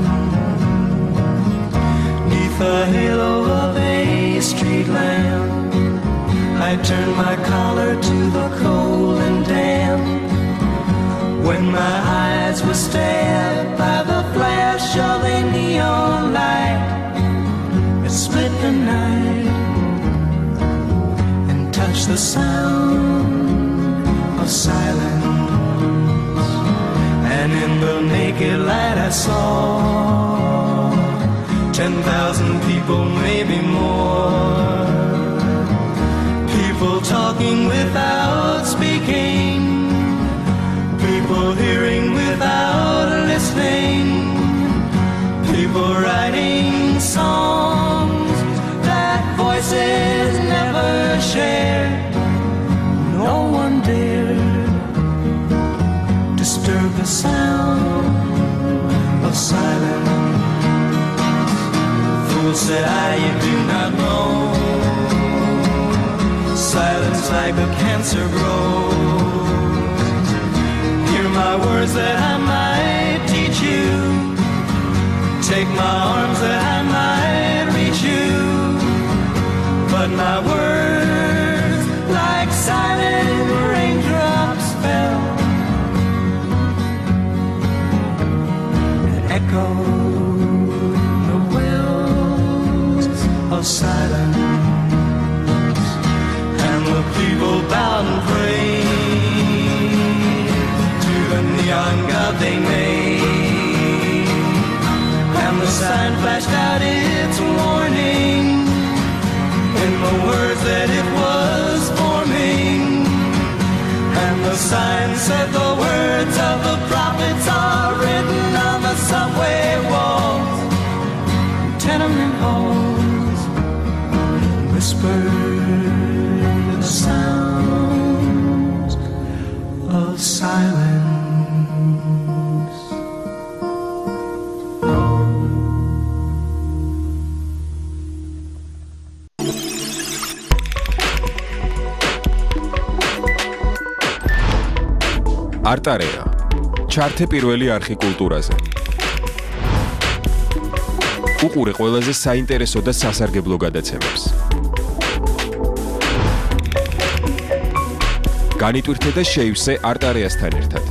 neath the halo of a street lamp. I turned my collar to the cold and damp, when my eyes were stabbed by the flash of a neon light that split the night, touch the sound of silence, and in the naked light I saw 10,000 people, maybe more, people talking without speaking, people hearing without listening, people writing songs that voices never shared. No one dared disturb the sound of silence. Fool, said I, you do not know, silence like a cancer grows. Hear my words that I might teach you, take my arms that I might reach you, but my words like silent raindrops fell and echoed the wells of silence, and the people bowed and prayed to the neon god they made, and the sign flashed out its warning in the words that it was forming, and the sign said the words of the prophets are written on the subway walls, tenement halls, whispered the sounds of silence. არტარეა. ჩართე პირველი არხი კულტურაზე. უყურე ყველაზე საინტერესო და სასარგებლო გადაცემებს. განიტვირთე და შეივსე არტარეასთან ერთად.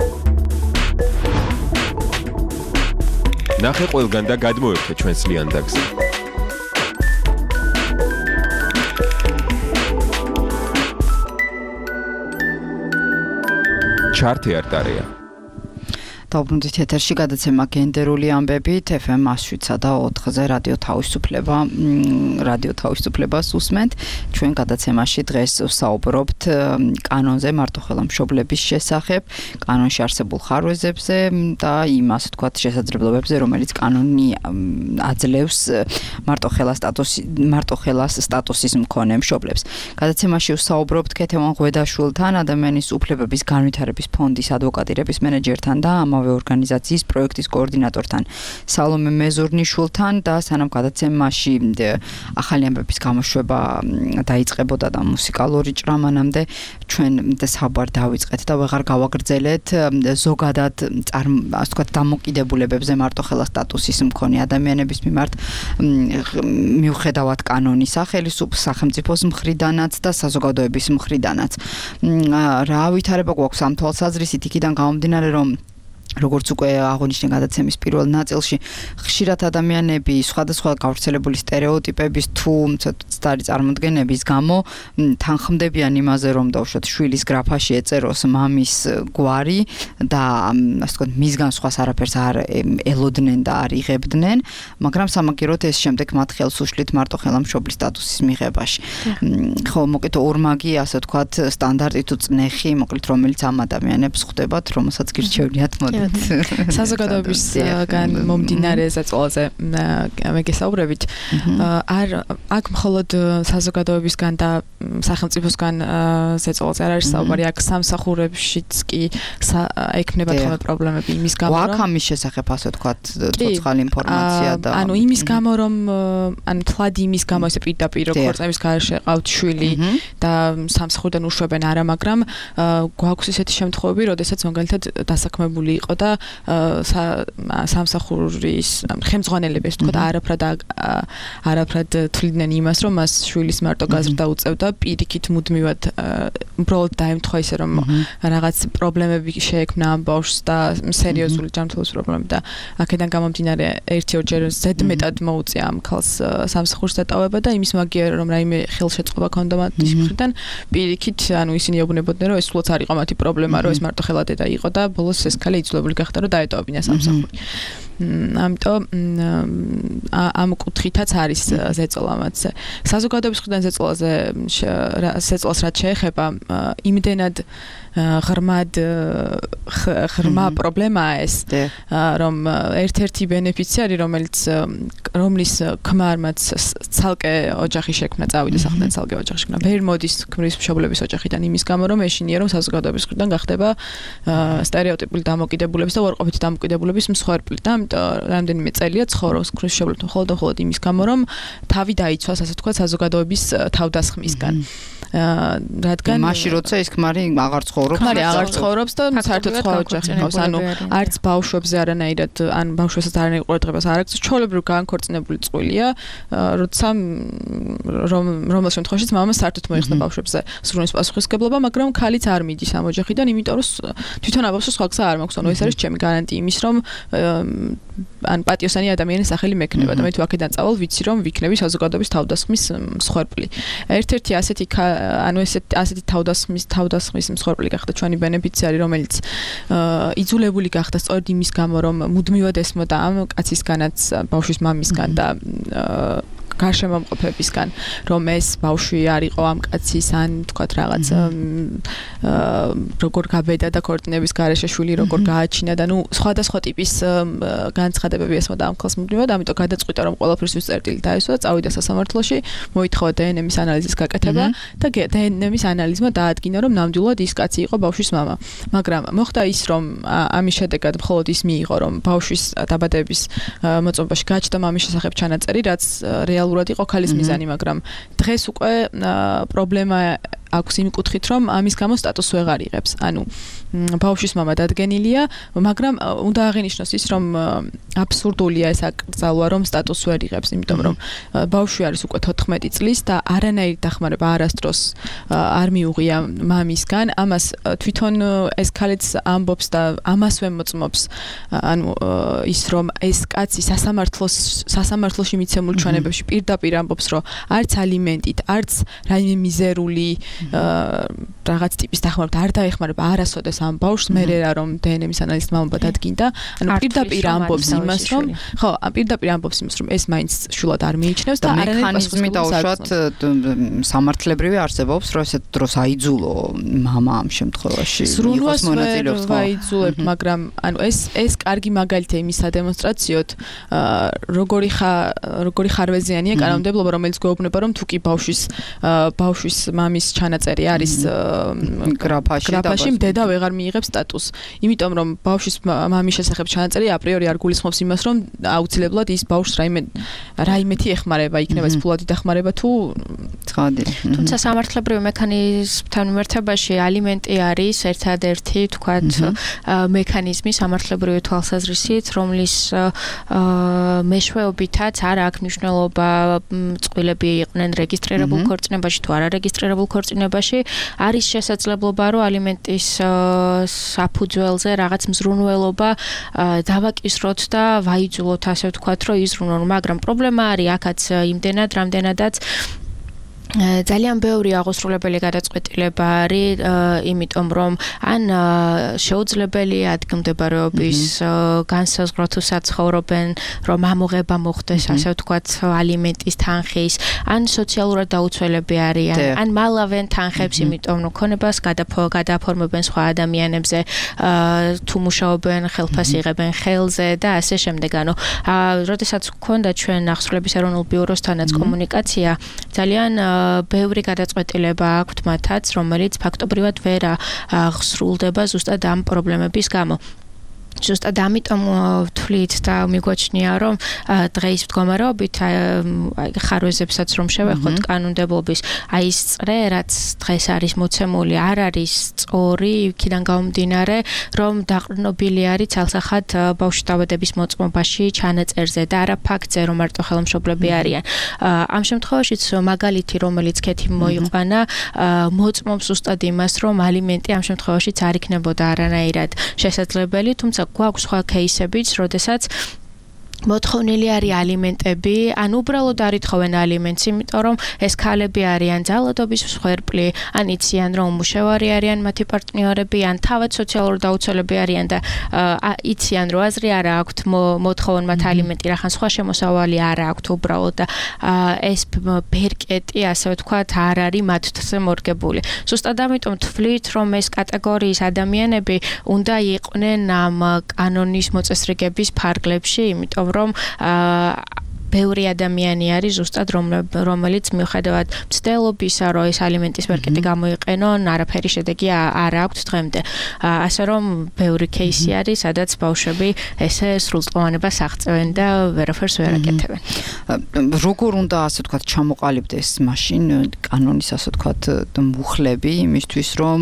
ნახე ყველგან და გადმოერთე ჩვენს ლიანდაგზე. ჩართე არტარეა. დაუბრუნდით ეთერში გადაცემა გენდერული ამბებით FM 107 და 4-ზე რადიო თავისუფლებას უსმენთ. ჩვენ გადაცემაში დღეს ვსაუბრობთ კანონზე, მარტოხელა მშობლების შესახებ, კანონში არსებულ ხარვეზებზე და იმ ასე ვთქვათ შესაძლებლობებზე, რომელიც კანონი აძლევს მარტოხელას სტატუსის მქონე მშობლებს. გადაცემაში ვსაუბრობთ ქეთევან ღვედაშვილთან, ადამიანის უფლებების განვითარების ფონდის ადვოკატირების მენეჯერთან და ორგანიზაციის პროექტის კოორდინატორთან სალომე მეზურნიშვილთან და სანამ გადაცემაში ახალი ამბების გამოშვება დაიწყებოდა და მუსიკალური ჭრამანამდე ჩვენ საუბარ დავიწყეთ და ვეღარ გავაგრძელეთ ზოგადად ასე ვთქვათ დამოკიდებულებებზე მარტოხელა სტატუსის მქონე ადამიანების მიმართ მიუხედავად კანონის სახელმწიფოს მხრიდანაც და საზოგადოების მხრიდანაც რა ვითარება გვაქვს ამ თვალსაზრისით იქიდან გამომდინარე რომ როგორც უკვე აღნიშნე გადაცემის პირველ ნაწილში ხშირად ადამიანები სხვადასხვა გავრცელებული სტერეოტიპების თუ ცოტა წარმოდგენების გამო თანხმდებიან იმაზე რომ დაუშვათ შვილის გრაფაში ეწეროს მამის გვარი და ასე ვთქვათ მისგან სხვას არაფერს არ ელოდნენ და არ იღებდნენ მაგრამ სამაგიეროდ ეს შემდეგ მათ ხელს უშლით მარტოხელა მშობლის სტატუსის მიღებაში ხო მოკლედ ორმაგი ასე ვთქვათ სტანდარტი თუ წნეხი მოკლედ რომელიც ამ ადამიანებს ხვდებათ რომელსაც გირჩევნიათ საზოგადოებისგან მომდინარე ზეწოლაზე მეგესაუბრებით აქ მხოლოდ საზოგადოებისგან და სახელმწიფოსგან ზეწოლაზე არ არის საუბარი აქ სამსახურებშიც კი ექნება თქმა პრობლემები იმის გამო რომ აქ ამის შესახებ ასე ვთქვათ ცოცხალი ინფორმაცია და ანუ იმის გამო რომ ანუ თლად იმის გამო ესე პირდაპირ ქორწინების გარშე ყავთ შვილი და სამსახურიდან უშვებენ არა მაგრამ გვაქვს ესეთი შემთხვევები როდესაც მაგალითად დასაქმებული იყო და სამსახურის ხელმძღვანელებს თქო და არაფრად თვლიდნენ იმას რომ მას შვილის მარტო გაზრდა უწევდა პირიქით მუდმივად უბრალოდ დაემთხვა ისე რომ რაღაც პრობლემები შეექმნა ამ ბავშვს და სერიოზული ჯანმრთელობის პრობლემები და აქედან გამომდინარე ერთი-ორჯერ ზედმეტად მოუწია ამ ქალს სამსახურს დატოვება და იმის მაგიერ რომ რაიმე ხელშეწყობა ქონდა მათის მხრიდან პირიქით ანუ ისინი ეუბნებოდნენ რომ ეს სულაც არ იყო მათი პრობლემა რომ ეს მარტოხელა დედა იყო და ბოლოს ეს ქალი იცვლებული გახდა რომ დაეტოვებინა სამსახური. ამიტომ ამ კუთხითაც არის ზეწოლა მათზე. საზოგადოების მხრიდან ზეწოლას რაც შეეხება იმდენად ღრმა პრობლემაა ეს რომ ერთ-ერთი ბენეფიციარი რომლის ქმარმაც ცალკე ოჯახი შექმნა წავიდა სახლიდან ცალკე ოჯახი შექმნა ვერ მოდის ქმრის მშობლების ოჯახიდან იმის გამო რომ ეშინია რომ საზოგადოების მხრიდან გახდება სტერეოტიპული დამოკიდებულების და უარყოფითი დამოკიდებულების მსხვერპლი და რამდენიმე წელია ცხოვრობს ქმრის მშობლებთან მხოლოდ იმის გამო რომ თავი დაიცვას ასე თქვა საზოგადოების თავდასხმისგან რადგან მაშინ როცა ის ქმარი აღარ ცხოვრობს და საერთოდ სხვა ოჯახი ჰყავს ანუ არც ბავშვებზე არანაირად ან ბავშვებსაც არანაირ ყურადღებას არ აქვს ჩვეულებრივ განქორწინებული წყვილია როცა რომელს შემთხვევაშიც მამას საერთოდ მოიხსნა ბავშვებზე სრულის პასუხისმგებლობა მაგრამ ქალიც არ მიდის ამ ოჯახიდან იმიტომ რომ თვითონ აბავშვს სხვა გზა არ მაქვს ანუ ეს არის ჩემი გარანტია იმის რომ ან პატიოსანი ადამიანის სახელი მექნება და მე თუ აქედან წავალ ვიცი რომ ვიქნები საზოგადოების თავდასხმის მსხვერპლი ერთ-ერთი ასეთი ანუ ასეთი თავდასხმის მსხვერპლი გახდა ჩვენი ბენეფიციარი რომელიც იძულებული გახდა სწორედ იმის გამო რომ მუდმივად ესმოდა ამ კაცისგანაც ბავშვის მამისგან და გარშემომყოფებისგან, რომ ეს ბავშვი არ იყო ამ კაცის ან თქვათ რაღაც როგორ გაბედა და ქორწინების გარეშე შვილი როგორ გააჩინა და სხვადასხვა ტიპის განცხადებები ესმოდა ამ ხელს მუდმივად, ამიტომ გადაწყვიტა რომ ყველაფერთვის წერტილი დაესვა, წავიდა სასამართლოში, მოითხოვა დნმ-ის ანალიზის გაკეთება და დნმ-ის ანალიზმა დაადგინა რომ ნამდვილად ის კაცი იყო ბავშვის მამა. მაგრამ მოხდა ის რომ ამის შედეგად მხოლოდ ის მიიღო რომ ბავშვის დაბადების მოწმობაში გაჩნდა მამის შესახებ ჩანაწერი, რაც რეალურად იყო ქალის მიზანი, მაგრამ დღეს უკვე პრობლემა აქვს იმ კუთხით, რომ ამის გამო სტატუსს ვეღარ იღებს. ანუ ბავშვის მამა დადგენილია, მაგრამ უნდა აღინიშნოს ის, რომ აბსურდულია ეს აკრძალვა, რომ სტატუსს ვერ იღებს, იმიტომ რომ ბავშვი არის უკვე 14 წლის და არანაირი დახმარება არასდროს არ მიუღია მამისგან. ამას თვითონ ეს ქალიც ამბობს და ამასვე მოწმობს, ანუ ის რომ ეს კაცი სასამართლოში მიცემულ ჩვენებებში პირდაპირ ამბობს, რომ არც ალიმენტით, არც რაიმე მიზერული რაღაც ტიპის დახმარება არ დაეხმარება არასოდეს ამ ბავშვს, მერე რა რომ დნმ-ის ანალიზის მამობა დადგინდა. ანუ პირდაპირ ამბობს იმას, რომ ხო, პირდაპირ ამბობს იმას, რომ ეს მაინც შულად არ მიიჩნევს და მექანიზმი დაუშვათ სამართლებრივი არსებობს, რომ ესეთ დროს აიძულო მამა ამ შემთხვევაში იყოს მონაწილეობს, ხო? აიძულებთ, მაგრამ ანუ ეს კარგი მაგალითია იმის სადემონსტრაციოდ, როგორი ხარვეზიანია კანონმდებლობა, რომელიც გვეუბნება, რომ თუ კი ბავშვის მამის ჩანაწერი არის გრაფაში, დედა ვეღარ მიიღებს სტატუსს. იმიტომ რომ ბავშვის მამის შესახებ ჩანაწერი აპრიორი არ გულისხმობს იმას, რომ აუცილებლად ის ბავშვს რაიმეთი ეხმარება, იქნება ეს ფულადი დახმარება თუ ცხადი. თუმცა სამართლებრივი მექანიზმთან მიმართებაში ალიმენტი არის ერთადერთი, თქვათ, მექანიზმი სამართლებრივი თვალსაზრისით, რომლის მეშვეობითაც არ აქვს მნიშვნელობა წყვილები იყვნენ რეგისტრირებულ ქორწინებაში თუ არარეგისტრირებულ ქორწინებაში, არის შესაძლებლობა, რომ ალიმენტის საფუძველზე რაღაც მზრუნველობა დავაკისროთ და ვაიძულოთ, ასე ვთქვათ, რომ იზრუნონ, მაგრამ პრობლემა არის აქაც იმდენად, რამდენადაც ძალიან ბევრი აღოსრულებელი გადაწყვეტილება არის, იმიტომ რომ ან შეუძლებელია ადგილმდებარეობის განსაზღვრა თუ საცხოვრობენ, რომ ამოღება მოხდეს, ასე ვთქვათ, ალიმენტის თანხის, ან სოციალურად დაუცველები არიან, ან მალავენ თანხებს, იმიტომ რომ ქონებას გადააფორმებენ სხვა ადამიანებზე, თუ მუშაობენ, ხელფას იღებენ ხელზე და ასე შემდეგ. ანუ, როდესაც გქონდა ჩვენ აღსრულების ეროვნულ ბიუროსთანაც კომუნიკაცია, ძალიან ბევრი გადაწყვეტილება აქვთ მათაც, რომელიც ფაქტობრივად ვერ აღსრულდება ზუსტად ამ პრობლემების გამო. ზუსტად ამიტომ ვთვლით და მიგვაჩნია, რომ დღეის მდგომარეობით ხარვეზებსაც რომ შევეხოთ კანონმდებლობის, აი ეს წრე, რაც დღეს არის მოცემული, არ არის სწორი, იქიდან გამომდინარე, რომ დაყრდნობილი არის ცალსახად ბავშვის დაბადების მოწმობაში ჩანაწერზე და არა ფაქტზე, რომ მარტო ხელმშობლები არიან. ამ შემთხვევაშიც მაგალითი, რომელიც ქეთი მოიყვანა, მოწმობს ზუსტად იმას, რომ ალიმენტი ამ შემთხვევაშიც არ იქნებოდა არანაირად შესაძლებელი, თუმცა გვაქვს სხვა кейსებიც, როდესაც მოთხოვნილი არის ალიმენტები, ან უბრალოდ არ ითხოვენ ალიმენტს, იმიტომ რომ ეს ქალები არიან ძალადობის მსხვერპლი, ან იციან რომ უმუშევარი არიან მათი პარტნიორები, ან თავად სოციალურად დაუცველები არიან და იციან რომ აზრი არ აქვთ მოთხოვონ მათ ალიმენტი, რახან სხვა შემოსავალი არ აქვთ უბრალოდ და ეს ბერკეტი, ასე ვთქვათ, არ არის მათზე მორგებული. ზუსტად ამიტომ თვლით, რომ ეს კატეგორიის ადამიანები უნდა იყვნენ ამ კანონის მოწესრიგების ფარგლებში, იმიტომ რომ ბევრი ადამიანი არის ზუსტად რომელიც მიუხედავად მცდელობისა, რომ ეს ალიმენტის ბერკეტი გამოიყენონ, არაფერი შედეგი არ აქვთ დღემდე. ასე რომ ბევრი кейსი არის, სადაც ბავშვები ესე სრულწლოვანებას აღწევენ და ვერაფერს ვერ აკეთებენ. როგორ უნდა, ასე ვთქვათ, ჩამოყალიბდეს მაშინ კანონის, ასე ვთქვათ, მუხლები იმისთვის, რომ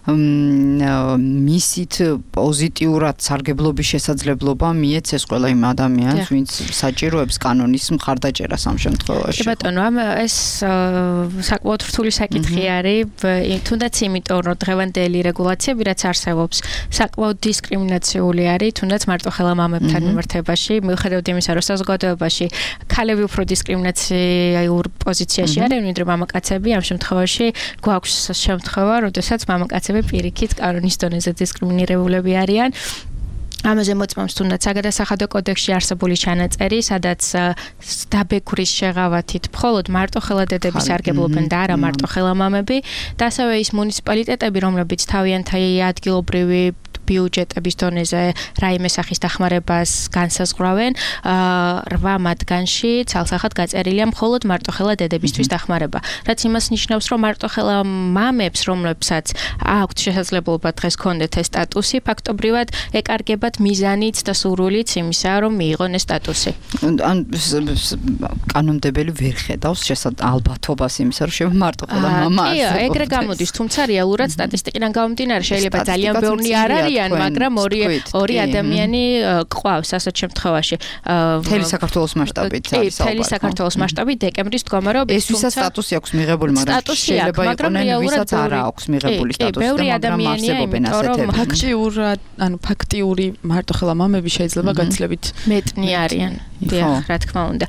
მისით პოზიტიურად სარგებლობის შესაძლებლობა მიეცეს ყველა იმ ადამიანს, ვინც საჭიროებს კანონის მხარდაჭერას ამ შემთხვევაში. კი ბატონო, ეს საკმაოდ რთული საკითხი არის, თუნდაც იმიტომ, რომ დღევანდელი რეგულაციები, რაც არსებობს, საკმაოდ დისკრიმინაციული არის, თუნდაც მარტო ხელა მამებთან მიმართებაში, მიუხედავად იმისა, რომ საზოგადოებაში ქალები უფრო დისკრიმინაციურ პოზიციაში არიან, ვიდრე მამაკაცები, ამ შემთხვევაში გვაქვს შემთხვევა, როდესაც მამაკაცები პირიქით კანონის დონეზე დისკრიმინირებულები არიან. ამაზე მოწმობს თუნდაც საგადასახადო კოდექსში არსებული ჩანაწერი, სადაც დაბეგვრის შეღავათით მხოლოდ მარტოხელა დედები სარგებლობენ და არა მარტოხელა მამები და ასევე ის მუნიციპალიტეტები, რომლებიც თავიანთი ადგილობრივი ბიუჯეტების დონეზე რაიმე სახის დახმარებას განსაზღვრავენ, 8 მათგანში ცალსახად გაწერილია მხოლოდ მარტოხელა დედებისთვის დახმარება. რაც იმას ნიშნავს, რომ მარტოხელა მამებს, რომლებსაც აქვთ შესაძლებლობა დღეს ჰქონდეთ ეს სტატუსი, ფაქტობრივად ეკარგებათ მიზანიც და სურვილიც იმისა, რომ მიიღონ ეს სტატუსი. ან კანონმდებელი ვერ ხედავს ალბათობას იმისა, რომ შეიძლება მარტოხელა მამა არსებობს. კი, ეგრე გამოდის, თუმცა რეალურად სტატისტიკიდან გამომდინარე შეიძლება ძალიან ბევრი არ არიან, მაგრამ ორი ადამიანი ყავს ასეთ შემთხვევაში. მთელი საქართველოს მასშტაბით არის საუბარი. მთელი საქართველოს მასშტაბით დეკემბრის მდგომარეობით. ეს ვისაც სტატუსი აქვს მიღებული, მაგრამ შეიძლება იყონენ ვისაც არ აქვს მიღებული სტატუსი და მაგრამ არსებობენ ასეთები. ფაქტიური მარტოხელა მამები შეიძლება გაცილებით მეტნი არიან. დიახ, რა თქმა უნდა.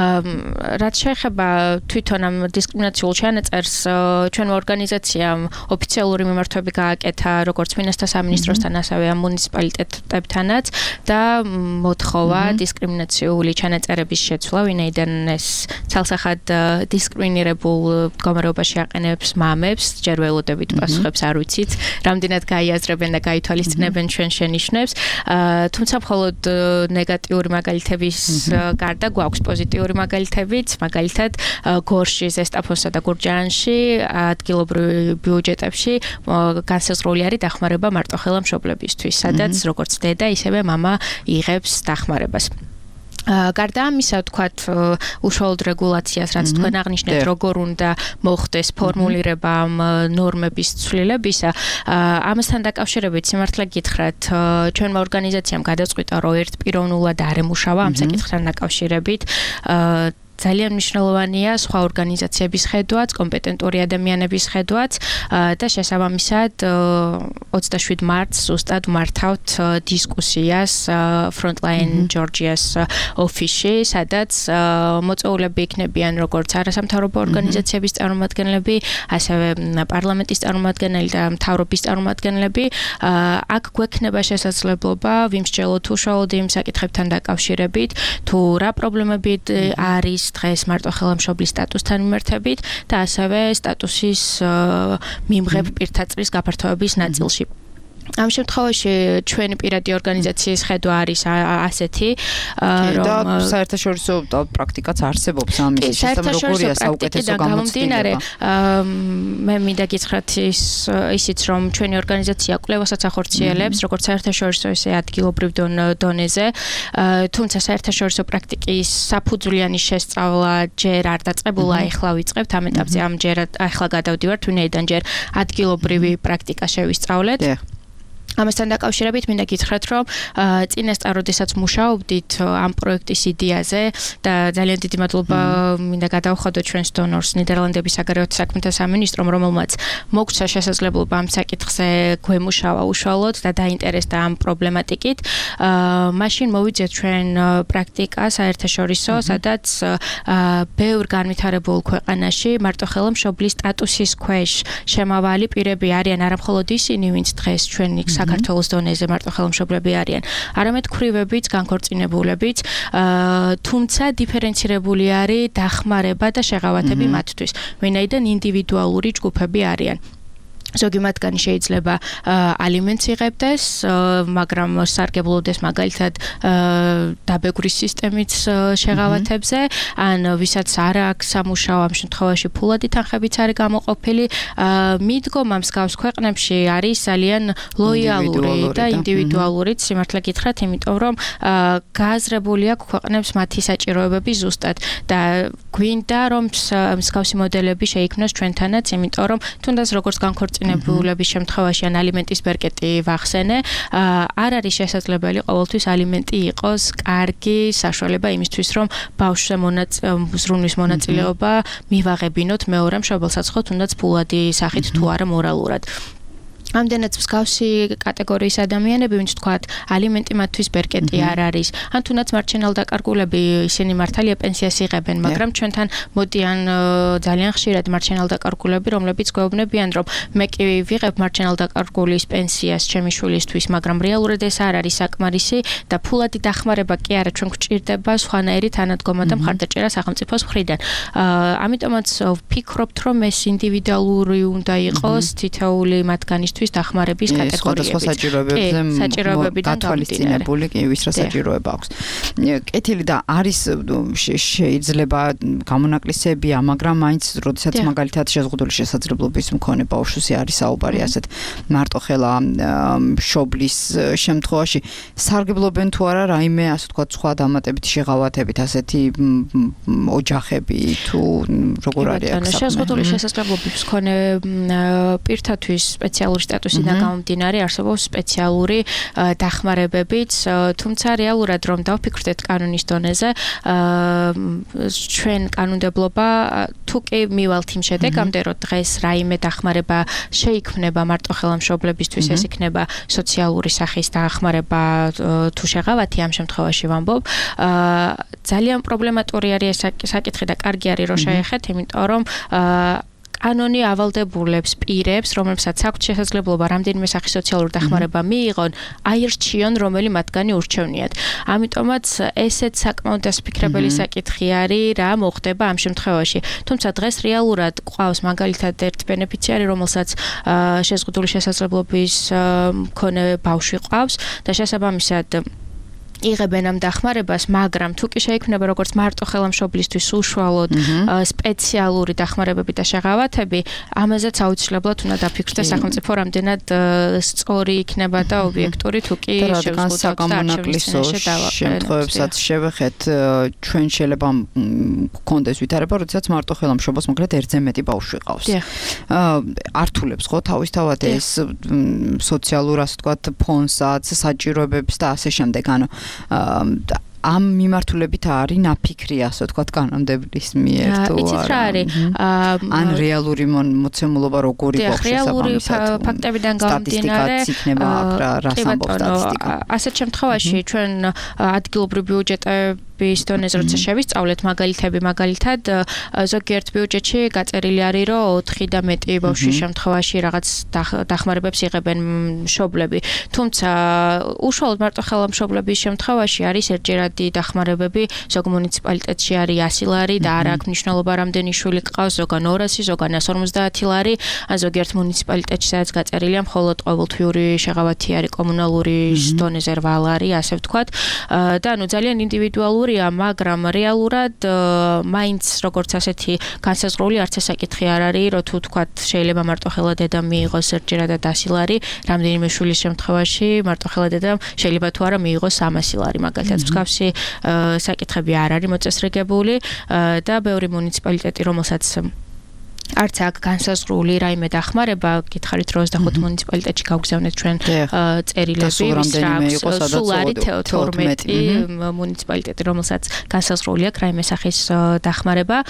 რაც შეეხება თვითონ ამ დისკრიმინაციულ ჩანაწერს, ჩვენმა ორგანიზაციამ ოფიციალური მიმართვები გააკეთა როგორც მინისტრთა სამინისტროსთან, ასევე ამ მუნიციპალიტეტებთანაც და მოთხოვა დისკრიმინაციული ჩანაწერების შეცვლა, ვინაიდან ეს ცალსახად დისკრიმინირებულ მდგომარეობაში აყენებს მამებს, ჯერ ველოდებით პასუხებს არ ვიცით, რამდენად გაიაზრებენ და გაითვალისწინებენ ჩვენ შენიშვნებს, თუმცა მხოლოდ ნეგატიური მაგალითების გარდა გვაქვს პოზიტიური მაგალითებიც, მაგალითად გორში, ზესტაფონსა და გურჯაანში ადგილობრივ ბიუჯეტებში განსაზღვრული არის დახმარება მარტოხელა მშობლებისთვის, სადაც როგორც დედა, ისევე მამა იღებს დახმარებას. გარდა ამისა, თქვათ, უშუალოდ რეგულაციას, რაც თქვენ აღნიშნეთ, როგორ უნდა მოხდეს ფორმულირება ამ ნორმების ცვლილებისა, ამასთან დაკავშირებით სიმართლე გითხრათ, ჩვენმა ორგანიზაციამ გადაწყვიტა, რომ ერთპიროვნულად არ ემუშავა ამ საკითხთან დაკავშირებით. ძალიან მნიშვნელოვანია სხვა ორგანიზაციების ხედვაც, კომპეტენტური ადამიანების ხედვაც და შესაბამისად 27 მარტს ზუსტად მართავთ დისკუსიას Frontline Georgia's ოფისში, სადაც მოწვეულები იქნებიან როგორც არასამთავრობო ორგანიზაციების წარმომადგენლები, ასევე პარლამენტის წარმომადგენელი და მთავრობის წარმომადგენლები. აქ გვექნება შესაძლებლობა ვიმსჯელოთ უშუალოდ იმ საკითხებთან დაკავშირებით, თუ რა პრობლემები არის დღეს მარტოხელა მშობლის სტატუსთან მიმართებით და ასევე სტატუსის მიმღებ პირთაწრის გაფართოების ნაწილში. ამ შემთხვევაში ჩვენი პირადი ორგანიზაციის ხედვა არის ასეთი, რომ საერთაშორისო პრაქტიკაც არსებობს ამის შესაძლებლობა, როგორია საუკეთესო გამოცდილება. მე მინდა გითხრათ ისიც, რომ ჩვენი ორგანიზაცია კვლევასაც ახორციელებს, როგორც საერთაშორისო, ისე ადგილობრივ დონეზე, თუმცა საერთაშორისო პრაქტიკის საფუძვლიანი შესწავლა ჯერ არ დაწყებულა, ახლა ვიწყებთ ამ ეტაპზე, ახლა გადავდივართ, ვინაიდან ჯერ ადგილობრივი პრაქტიკა შევისწავლეთ. ამასთან დაკავშირებით მინდა გითხრათ, რომ წინასწარ როდესაც მუშაობდით ამ პროექტის იდეაზე და ძალიან დიდი მადლობა მინდა გადავხადოთ ჩვენს დონორს, ნიდერლანდების საგარეო საქმეთა სამინისტრომ, რომელმაც მოგცა შესაძლებლობა ამ საკითხზე გვემუშავა უშუალოდ და დაინტერესდა ამ პრობლემატიკით. მაშინ მოვიძიეთ ჩვენ პრაქტიკა საერთაშორისო, სადაც ბევრ განვითარებულ ქვეყანაში მარტოხელა მშობლის სტატუსის ქვეშ შემავალი პირები არიან არა მხოლოდ ისინი, ვინც დღეს ჩვენი საქართველოს დონეზე მარტოხელა მშობლები არიან, არამედ ქვრივებიც, განქორწინებულებიც, თუმცა დიფერენცირებული არის დახმარება და შეღავათები მათთვის, ვინაიდან ინდივიდუალური ჯგუფები არიან. ზოგი მათგანი შეიძლება ალიმენტს იღებდეს, მაგრამ სარგებლობდეს მაგალითად დაბეგვრის სისტემით შეღავათებზე, ან ვისაც არ აქვს სამუშაო, ამ შემთხვევაში ფულადი თანხებიც არის გამოყოფილი. მიდგომა მსგავს ქვეყნებში არის ძალიან ლოიალური და ინდივიდუალური, სიმართლე გითხრათ, იმიტომ რომ გააზრებული აქვს ქვეყნებს მათი საჭიროებები ზუსტად და გვინდა რომ მსგავსი მოდელები შეიქმნას ჩვენთანაც, იმიტომ რომ თუნდაც როგორც განქორწინებულების შემთხვევაში ან ალიმენტის ბერკეტი ვახსენე, არ არის შესაძლებელი ყოველთვის ალიმენტი იყოს კარგი საშუალება იმისთვის, რომ ბავშვზე ზრუნვის მონაწილეობა მივაღებინოთ მეორე მშობელსაც, ხო თუნდაც ფულადი სახით თუ არა მორალურად. ამდენად მსგავსი კატეგორიის ადამიანები, ვინც თქვათ, ალიმენტი მათთვის ბერკეტი არ არის. ან თუნდაც მარჩენალ დაკარგულები, ისინი მართალია პენსიას იღებენ, მაგრამ ჩვენთან მოდიან ძალიან ხშირად მარჩენალ დაკარგულები, რომლებიც გვეუბნებიან, რომ მე კი ვიღებ მარჩენალ დაკარგულის პენსიას ჩემი შვილისთვის, მაგრამ რეალურად ეს არ არის საკმარისი და ფულადი დახმარება კი არა, ჩვენ გვჭირდება სხვანაირი თანადგომა და მხარდაჭერა სახელმწიფოს მხრიდან. ამიტომაც ვფიქრობთ, რომ ეს ინდივიდუალური უნდა იყოს თითოეული მათგანისთვის დახმარების კატეგორიები. სხვადასხვა საჭიროებებიდან გათვალისწინებული კი ვის რა საჭიროება აქვს. კეთილი და არის შეიძლება გამონაკლისებია, მაგრამ მაინც როდესაც მაგალითად შეზღუდული შესაძლებლობის მქონე ბავშვზე არის საუბარი ასეთ მარტოხელა მშობლის შემთხვევაში სარგებლობენ თუ არა რაიმე ასე ვთქვათ სხვა დამატებითი შეღავათებით ასეთი ოჯახები თუ როგორ არის აქ შეზღუდული შესაძლებლობის მქონე პირთათვის სპეციალური სტატუსიდან გამომდინარე არსებობს სპეციალური დახმარებებიც, თუმცა რეალურად რომ დავფიქრდეთ კანონის დონეზე, ჩვენ კანონმდებლობა თუ კი მივალთ იმ შედეგამდე, რომ დღეს რაიმე დახმარება შეიქმნება მარტოხელა მშობლებისთვის, ეს იქნება სოციალური სახის დახმარება თუ შეღავათი ამ შემთხვევაში ვამბობ, ძალიან პრობლემატური არის ეს საკითხი და კარგი არის რომ შეეხეთ, იმიტომ რომ კანონი ავალდებულებს პირებს, რომლებსაც აქვთ შესაძლებლობა რამდენიმე სახის სოციალური დახმარება მიიღონ, აირჩიონ, რომელი მათგანი ურჩევნიათ. ამიტომაც ესეც საკმაოდ დასაფიქრებელი საკითხი არის, რა მოხდება ამ შემთხვევაში. თუმცა დღეს რეალურად ყავს მაგალითად ერთ ბენეფიციარი, რომელსაც შეზღუდული შესაძლებლობის მქონე ბავშვი ყავს და შესაბამისად იღებენ ამ დახმარებას, მაგრამ თუ კი შეიქმნება როგორც მარტოხელა მშობლისთვის უშუალოდ სპეციალური დახმარებები და შეღავათები, ამაზეც აუცილებლად უნდა დაფიქრდეს სახელმწიფო რამდენად სწორი იქნება და ობიექტური თუ კი შევსყუდოთ და არჩევნისთანავე შემთხვევებსაც შევეხეთ, ჩვენ შეიძლება გქონდეს ვითარება, როდესაც მარტოხელა მშობელს მაგრამ ერთზე მეტი ბავშვი ყავს. ართულებს ხო თავისთავად ეს სოციალურ ასე ვთქვათ ფონსაც, საჭიროებებს და ასე შემდეგ, ანუ ამ მიმართულებით არის ნაფიქრი ასე ვთქვათ კანონმდებლობის მიერ თუ არა. ან რეალური მოცემულობა როგორი გვაქვს შესაბამისად. ფაქტებიდან გამომდინარე იქნება აქ რა სამბობს სტატისტიკა. ასეთ შემთხვევაში ჩვენ ადგილობრივი ბიუჯეტების დონეზე როცა შევისწავლეთ მაგალითად ზოგიერთ ბიუჯეტში გაწერილი არის რომ 4 და მეტი ბავშვის შემთხვევაში რაღაც დახმარებებს იღებენ მშობლები. თუმცა უშუალოდ მარტოხელა მშობლების შემთხვევაში არის ერთჯერადი დახმარებები, ზოგ მუნიციპალიტეტში არის 100 ლარი და არ აქვს მნიშვნელობა რამდენი შვილი გყავს, ზოგან 200, ზოგან 150 ლარი, ან ზოგიერთ მუნიციპალიტეტში სადაც გაწერილია მხოლოდ ყოველთვიური შეღავათი არის კომუნალური დონეზე 8 ლარი, ასე ვთქვათ. და ანუ ძალიან ინდივიდუალურია, მაგრამ რეალურად მაინც როგორც ასეთი განსაზღვრული არც ეს საკითხი არ არის, რომ თუ თქვათ შეიძლება მარტოხელა დედამ მიიღოს ერთჯერადად 100 ლარი, რამდენიმე შვილის შემთხვევაში მარტოხელა დედამ შეიძლება თუ არა მიიღოს 300 ლარი, მაგალითად მსგავსი საკითხები არ არის მოწესრიგებული და ბევრი მუნიციპალიტეტი, რომელსაც არც აქ განსაზღვრული რაიმე დახმარება, გითხარით 25 მუნიციპალიტეტში გავგზავნეთ ჩვენ წერილები, სულ არის 12 მუნიციპალიტეტი, რომელსაც განსაზღვრული აქვს რაიმე სახის დახმარება.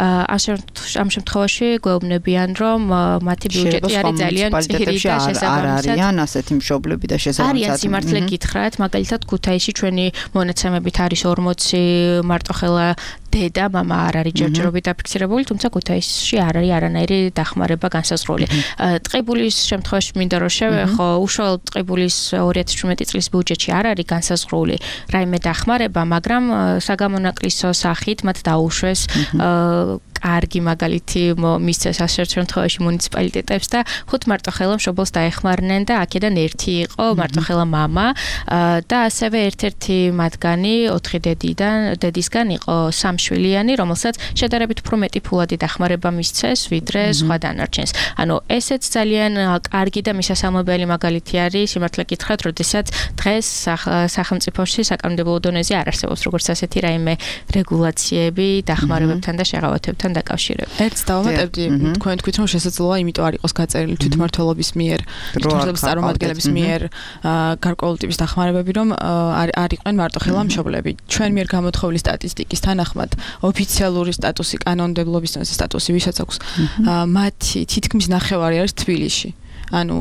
ამ შემთხვევაში გვეუბნებიან, რომ მათი ბიუჯეტი არის ძალიან ძლიერი და შესაბამისად არიან ასეთი მშობლები და შესაბამისად არიან სიმართლე გითხრათ, მაგალითად ქუთაისში ჩვენი მონაცემებით არის 40 მარტოხელა დედა, მამა არ არის ჯერჯერობით დაფიქსირებული, თუმცა ქუთაისში არ არის არანაირი დახმარება განსაზღვრული. ტყიბულის შემთხვევაში მინდა რომ შევეხო, უშუალოდ ტყიბულის 2017 წლის ბიუჯეტში არ არის განსაზღვრული რაიმე დახმარება, მაგრამ საგამონაკლისო სახით მათ დაუშვეს კარგი მაგალითი მისცეს ასეთ შემთხვევაში მუნიციპალიტეტებს და 5 მარტოხელა მშობელს დაეხმარნენ და აქედან ერთი იყო მარტოხელა მამა და ასევე ერთ-ერთი მათგანი 4 დედისგან იყო 3 შვილიანი, რომელსაც შედარებით უფრო მეტი ფულადი დახმარება მისცეს ვიდრე სხვა დანარჩენს. ანუ ესეც ძალიან კარგი და მისასალმებელი მაგალითი არის, სიმართლე გითხრათ, როდესაც დღეს სახელმწიფოში საკანონმდებლო დონეზე არ არსებობს როგორც ასეთი რაიმე რეგულაციები დახმარებებთან და შეღავათებთან დაკავშირებით. ერთს დავამატებდი, თქვენ თქვით რომ შესაძლოა იმიტომ არ იყოს გაწერილი თვითმმართველობის მიერ, თვითმმართველობის წარმომადგენლების მიერ გარკვეული ტიპის დახმარებები, რომ არ იყვნენ მარტოხელა მშობლები. ჩვენ მიერ გამოთხოვილი სტატისტიკის თანახმად, ოფიციალური სტატუსი, კანონმდებლობის სტატუსი, ვისაც აქვს, მათი თითქმის ნახევარი არის თბილისში. ანუ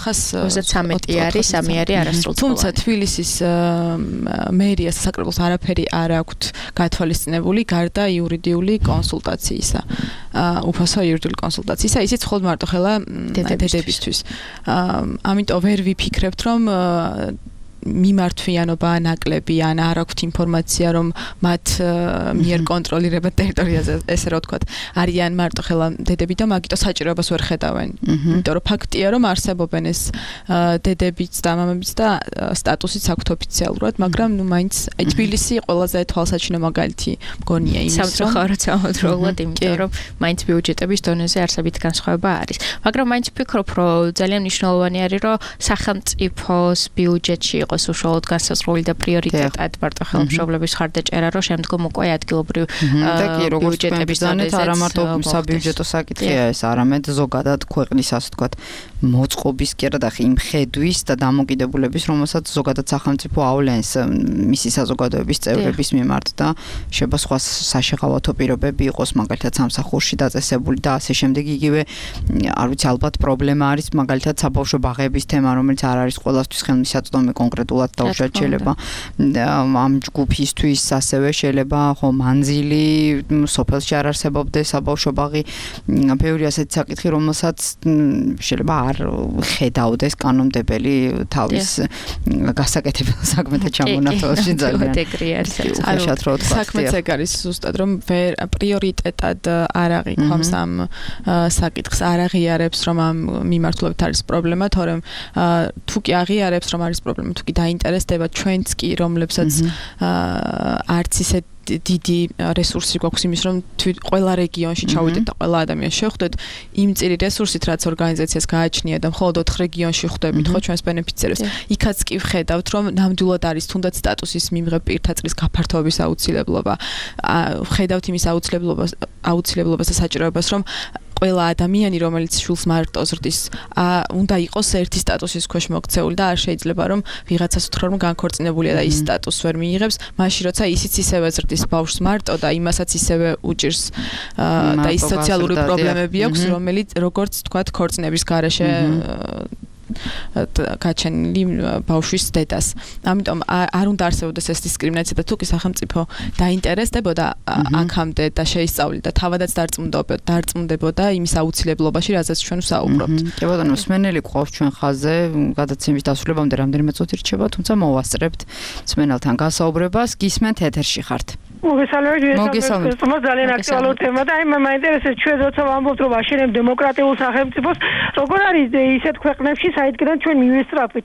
413 არის, 3 არის არასრულწლოვანი. თუმცა თბილისის მერიას საკრებულოს არაფერი არ აქვთ გათვალისწინებული გარდა იურიდიული კონსულტაციისა. უფასო იურიდიული კონსულტაციისა, ისიც მხოლოდ მარტოხელა დედებისთვის. ამიტომ ვერ ვიფიქრებთ, რომ მიმართვიანობა ნაკლები ან არ აქვთ ინფორმაცია რომ მათ მიერ კონტროლირება ტერიტორიაზე ესე რა ვთქვათ არიან მარტო ხელა დედები და მაგიტო საჭიროებას ვერ ხედავენ. იმიტომ რომ ფაქტია რომ არსებობენ ეს დედებიც და მამებიც და სტატუსიც აქვთ ოფიციალურად, მაგრამ ნუ მაინც თბილისი ყველაზე თვალსაჩინო მაგალითი მგონია იმის რომ სამწუხაროდ იმიტომ რომ მაინც ბიუჯეტების დონეზე არსებით განსხვავება არის. მაგრამ მაინც ვფიქრობ რომ ძალიან მნიშვნელოვანი არის რომ სახელმწიფოს ბიუჯეტში იყოს უშუალოდ განსაზღვრული და პრიორიტეტად მარტო ხელმშობლების ხარდაჭერა, რომ შემდგომ უკვე ადგილობრივ ბიუჯეტების დონეზე არა მარტო საბიუჯეტო საკითხია ეს, არამედ ზოგადად ქვეყნის ასე ვთქვათ მოწყობის კი არა და იმ ხედვის და დამოკიდებულების, რომელსაც ზოგადად სახელმწიფო ავლენს მისი საზოგადოების წევრების მიმართ და შეიძლება სხვა საშეღავათო პირობები იყოს მაგალითად სამსახურში დაწესებული და ასე შემდეგ. იგივე არ ვიცი ალბათ პრობლემა არის მაგალითად საბავშვო ბაღების თემა, რომელიც არ არის ყველასთვის ხელმისაწვდომი კონკრეტულად და უშუალოდ შეიძლება ამ ჯგუფისთვის ასევე შეიძლება ხო მანძილი სოფელში არ არსებობდეს საბავშვო ბაღი, ბევრი ასეთი საკითხი, რომელსაც შეიძლება არ ხედავდეს კანონმდებელი თავის გასაკეთებელ საქმეთა ჩამონათვალში ძალიან. საქმეც ეგ არის ზუსტად რომ ვერ პრიორიტეტად არ აღიქვამს ამ საკითხს, არ აღიარებს რომ ამ მიმართულებით არის პრობლემა, თორემ თუ კი აღიარებს რომ არის პრობლემა, თუ კი დაინტერესდება ჩვენც კი რომლებსაც არც ისე დიდი რესურსი გვაქვს იმის რომ ყველა რეგიონში ჩავიდეთ და ყველა ადამიანს შევხვდეთ იმ წირი რესურსით რაც ორგანიზაციას გააჩნია და მხოლოდ 4 რეგიონში ხვდებით ხო ჩვენს ბენეფიციარებს. იქაც კი ვხედავთ რომ ნამდვილად არის თუნდაც სტატუსის მიმღებ პირთა წრის გაფართოების აუცილებლობა. ვხედავთ იმის აუცილებლობას და საჭიროებას რომ ყველა ადამიანი რომელიც შულს მარტო ზრდის უნდა იყოს ერთი სტატუსის ქვეშ მოქცეული და არ შეიძლება რომ ვიღაცას უთხრა რომ განქორწინებულია და ის სტატუსს ვერ მიიღებს, მაშინ როცა ისიც ისევე ზრდის ბავშვს მარტო და იმასაც ისევე უჭირს და ის სოციალური პრობლემები აქვს, რომელიც როგორც თქვათ ქორწინების გარეშე გაჩენილი ბავშვის დედას. ამიტომ არ უნდა არსებობდეს ეს დისკრიმინაცია და თუკი სახელმწიფო დაინტერესდებოდა აქამდე და შეისწავლიდა თავადაც დარწმუნდებოდა იმის აუცილებლობაში, რაზეც ჩვენ ვსაუბრობთ. კი ბატონო, მსმენელი გვყავს ჩვენ ხაზზე, გადაცემის დასრულებამდე რამდენიმე წუთი რჩება, თუმცა მოვასწრებთ მსმენელთან გასაუბრებას, გისმენთ ეთერში ხართ. მოგესალმებით. ძალიან აქტუალური თემა და მაინტერესებს ჩვენ როცა ვამბობთ რომ აშენებთ დემოკრატიულ სახელმწიფოს, როგორ არის ისეთ ქვეყნებში, საიდანაც ჩვენ მივესწრაფვით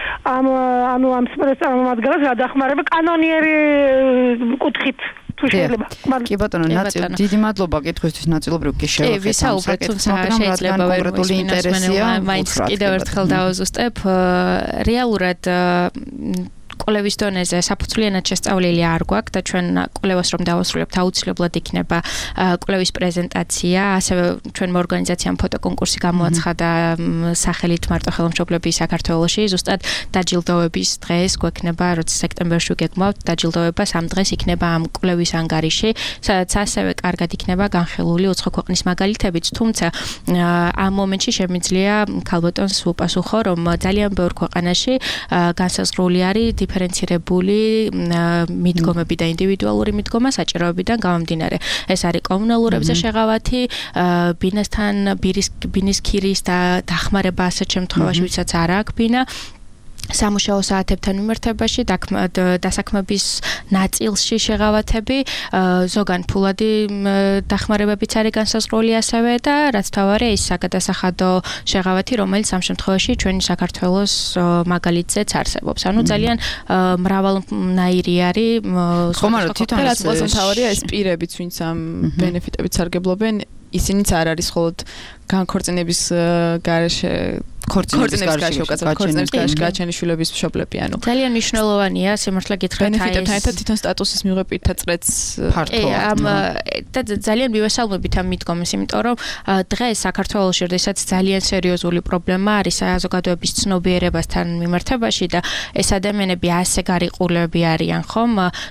ამ სპეციფიკურ წარმომადგენლებს რა დახმარება კანონიერი კუთხით. კი ბატონო, დიდი მადლობა კითხვისთვის, ნაწილობრივ კი შევეხეთ, თუმცა შეიძლება კონკრეტული ინტერესია. მაინც კიდევ ერთხელ დავაზუსტებ, რეალურად კოლევის დონეზე საფუძვლიანად შესწავლილი არ გვაქვს და ჩვენ კოლევას რომ დავასრულებთ აუცილებლად იქნება კოლევის პრეზენტაცია, ასევე ჩვენმა ორგანიზაციამ ფოტოკონკურსი გამოაცხადა სახელით მარტო ხელმშობლები საქართველოში, ზუსტად დაჯილდოების დღეს გვექნება, როცა სექტემბერში გეგმავთ დაჯილდოებას, ამ დღეს იქნება ამ კოლევის ანგარიში, სადაც ასევე კარგად იქნება განხილული უცხო ქვეყნის მაგალითებიც, თუმცა ამ მომენტში შემიძლია ქალბატონს უპასუხო, რომ ძალიან ბევრ ქვეყანაში განსაზღვრული არის დიფერენცირებული მიდგომები და ინდივიდუალური მიდგომა საჭიროებიდან გამომდინარე. ეს არის კომუნალურებზე შეღავათი, ბინასთან ბინის ქირის და დახმარება ასეთ შემთხვევაში, ვისაც არ აქვს ბინა. სამუშაო საათებთან მიმართებაში დასაქმების ნაწილში შეღავათები, ზოგან ფულადი დახმარებებიც არის განსაზღვრული ასევე და რაც თავარია ის საგადასახადო შეღავათი, რომელიც ამ შემთხვევაში ჩვენი საქართველოს მაგალითზეც არსებობს. ანუ ძალიან მრავალნაირი არის. ხომ არა, თვითონ რაც თავარია ეს პირებიც, ვინც ამ ბენეფიტებით სარგებლობენ, ისინიც არ არის მხოლოდ განქორწინების გარეშე ქორწინების გარეშე გაჩენილი შვილების მშობლები, ანუ ძალიან მნიშვნელოვანია სიმართლე გითხრათ აი ეს თვითონ სტატუსის მიღება პირთა წრეც ფართო. და ძალიან მივესალმებით ამ მიდგომას, იმიტომ რომ დღეს საქართველოში როდესაც ძალიან სერიოზული პრობლემა არის საზოგადოების ცნობიერებასთან მიმართებაში და ეს ადამიანები ასე გარიყულები არიან ხომ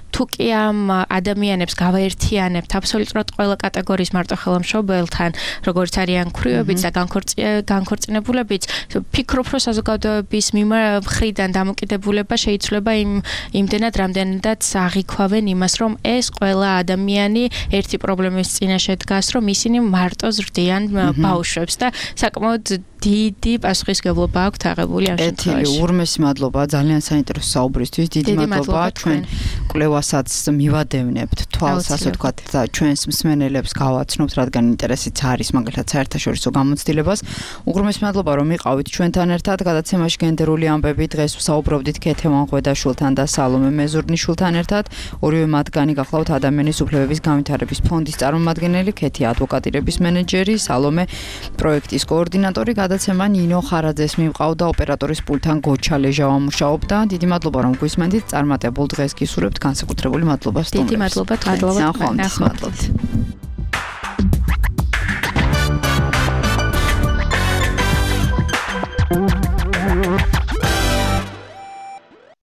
თუ კი ამ ადამიანებს გავაერთიანებთ აბსოლუტურად ყველა კატეგორიის მარტოხელმშობელთან, როგორც არიან ქურიებიც და განქორწინებულებიც, ფიქრობ, რომ საზოგადოების მხრიდან დამოკიდებულება შეიძლება იმდენად რამდენადაც აღიქვავენ იმას, რომ ეს ყველა ადამიანი ერთი პრობლემის წინაშე დგას, რომ ისინი მარტო ზრდიან ბავშვებს და საკმაოდ დიდი პასუხისმგებლობა აქვთ აღებული ამ შემთხვევაში. ურმესი მადლობა ძალიან საინტერესო საუბრისთვის. დიდი მადლობა ჩვენ კვლევასაც მივადევნებთ თვალს, ასე ვთქვათ, და ჩვენს მსმენელებს გავაცნობთ, რადგან ინტერესიც არის მაგალითად საერთაშორისო გამოცდილებას. უღრმესი მადლობა რომ იყავით ჩვენთან ერთად გადაცემაში გენდერული ამბები. დღეს ვსაუბრობდით ქეთე ვანღვედაშვილთან და სალომე მეზურნიშვილთან ერთად. ორივე მათგანი გახლავთ ადამიანის უფლებების განვითარების ფონდის წარმომადგენელი, ქეთი ადვოკატირების მენეჯერი, სალომე პროექტის კოორდინატორი. გადაცემა ნინო ხარაძეს მივყავდა, ოპერატორის პულტთან გოჩა ლეჟავა მუშაობდა. დიდი მადლობა რომ გვისმენთ, წარმატებულ დღეს გისურვებთ, განსაკუთრებული მადლობა სტუმრებს. დიდი მადლობა თქვენ. ნახვამდის. მადლობთ.